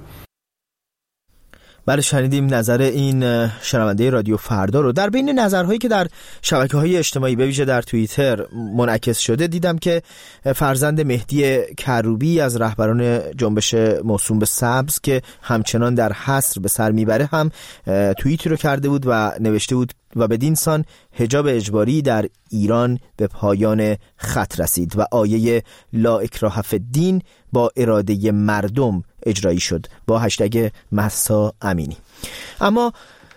بله، شنیدیم نظر این شنونده رادیو فردا رو. در بین نظرهایی که در شبکه‌های اجتماعی به ویژه در توییتر منعکس شده دیدم که فرزند مهدی کروبی از رهبران جنبش موسوم به سبز که همچنان در حصر به سر میبره هم توییتی رو کرده بود و نوشته بود و بدین سان حجاب اجباری در ایران به پایان خط رسید و آیه لا اکراه فی الدین با اراده مردم اجرایی شد با هشتگ مهسا امینی. اما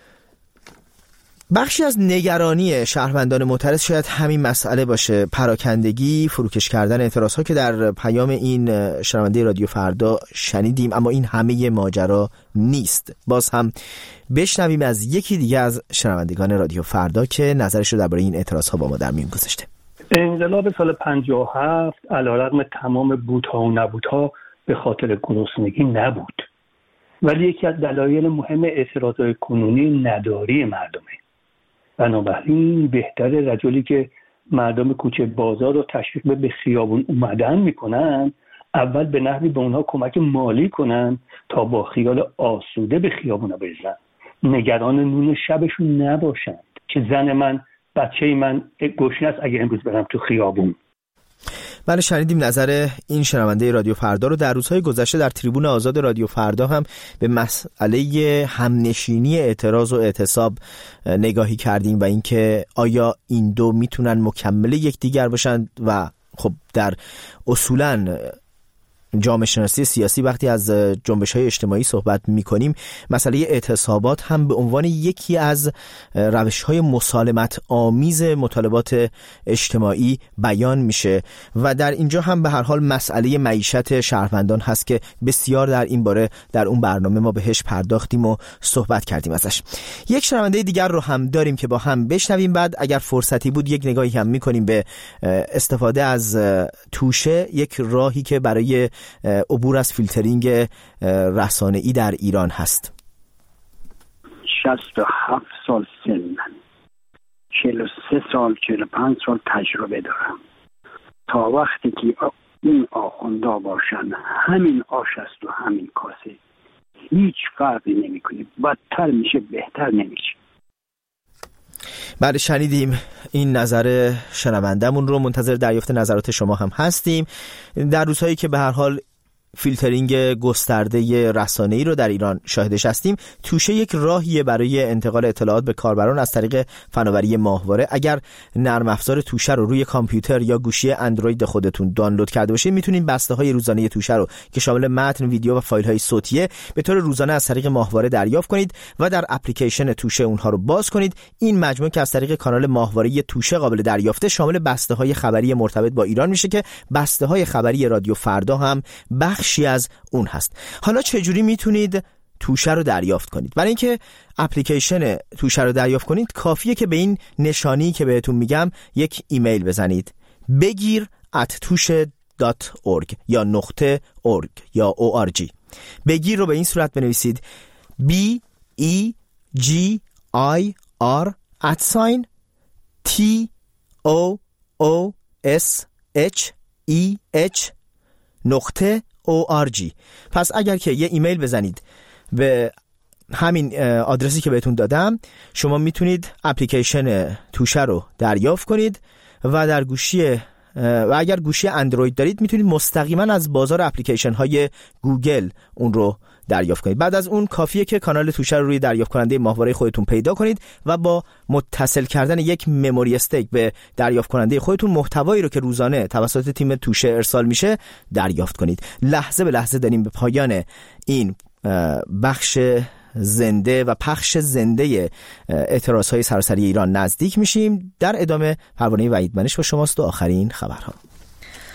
بخشی از نگرانی شهروندان معترض شاید همین مسئله باشه، پراکندگی، فروکش کردن اعتراض‌ها که در پیام این شنونده رادیو فردا شنیدیم. اما این همه ماجرا نیست. باز هم بشنویم از یکی دیگه از شنوندگان رادیو فردا که نظرش رو درباره این اعتراض‌ها با ما در میون گذاشته. انقلاب سال 57 علیرغم تمام بودها و نبودها به خاطر گرسنگی نبود، ولی یکی از دلایل مهم اعتراضات کنونی نداری مردمه. بنابراین بهتره رجلی که مردم کوچه بازار رو تشویق به خیابون اومدن میکنن اول به نحوی به اونها کمک مالی کنن تا با خیال آسوده به خیابونا بریزن، نگران نون شبشون نباشند که زن من، بچه من گشنه است اگه امروز برم تو خیابون. بله، شنیدیم نظر این شنونده رادیو فردا رو. در روزهای گذشته در تریبون آزاد رادیو فردا هم به مسئله همنشینی اعتراض و اعتصاب نگاهی کردیم و اینکه آیا این دو میتونن مکمل یکدیگر باشن و خب در اصولاً جامعه شناسی سیاسی وقتی از جنبش‌های اجتماعی صحبت می‌کنیم مسئله اعتصابات هم به عنوان یکی از روش‌های مسالمت آمیز مطالبات اجتماعی بیان میشه و در اینجا هم به هر حال مسئله معیشت شهروندان هست که بسیار در این باره در اون برنامه ما بهش پرداختیم و صحبت کردیم ازش. یک شنونده دیگر رو هم داریم که با هم بشنویم، بعد اگر فرصتی بود یک نگاهی هم می‌کنیم به استفاده از توشه، یک راهی که برای عبور از فیلترینگ رسانه‌ای در ایران هست. 67 سال سن من، 43 سال 45 سال تجربه دارم. تا وقتی که این آخوندا باشن همین آش است و همین کاسه، هیچ فرقی نمی‌کنه، بدتر میشه بهتر نمیشه. بله، شنیدیم این نظر شنوندمون رو. منتظر دریافت نظرات شما هم هستیم. در روزهایی که به هر حال فیلترینگ گسترده رسانه‌ای رو در ایران شاهدش هستیم، توشه یک راهیه برای انتقال اطلاعات به کاربران از طریق فناوری ماهواره. اگر نرم افزار توشه رو روی کامپیوتر یا گوشی اندروید خودتون دانلود کرده باشید، میتونید بسته‌های روزانه توشه رو که شامل متن، ویدیو و فایل‌های صوتیه به طور روزانه از طریق ماهواره دریافت کنید و در اپلیکیشن توشه اونها رو باز کنید. این مجموعه که از طریق کانال ماهواره توشه قابل دریافته شامل بسته‌های خبری مرتبط با ایران میشه که بسته‌های خبری رادیو فردا هم بخشی از اون هست. حالا چجوری میتونید توشه رو دریافت کنید؟ برای اینکه اپلیکیشن توشه رو دریافت کنید کافیه که به این نشانی که بهتون میگم یک ایمیل بزنید، begir@tushe.org یا .org یا org. بگیر رو به این صورت بنویسید، BEGIR IRATSONTOSHEH.org. پس اگر که یه ایمیل بزنید به همین آدرسی که بهتون دادم، شما میتونید اپلیکیشن توشه رو دریافت کنید و در گوشی و اگر گوشی اندروید دارید میتونید مستقیما از بازار اپلیکیشن های گوگل اون رو دریافت کنید. بعد از اون کافیه که کانال توشه رو روی دریافت کننده ماهواره خودتون پیدا کنید و با متصل کردن یک مموری استیک به دریافت کننده خودتون محتوایی رو که روزانه توسط تیم توشه ارسال میشه دریافت کنید. لحظه به لحظه داریم به پایان این بخش زنده و پخش زنده اعتراضهای سراسری ایران نزدیک میشیم. در ادامه پروانه وحید منش با شماست و آخرین خبرها.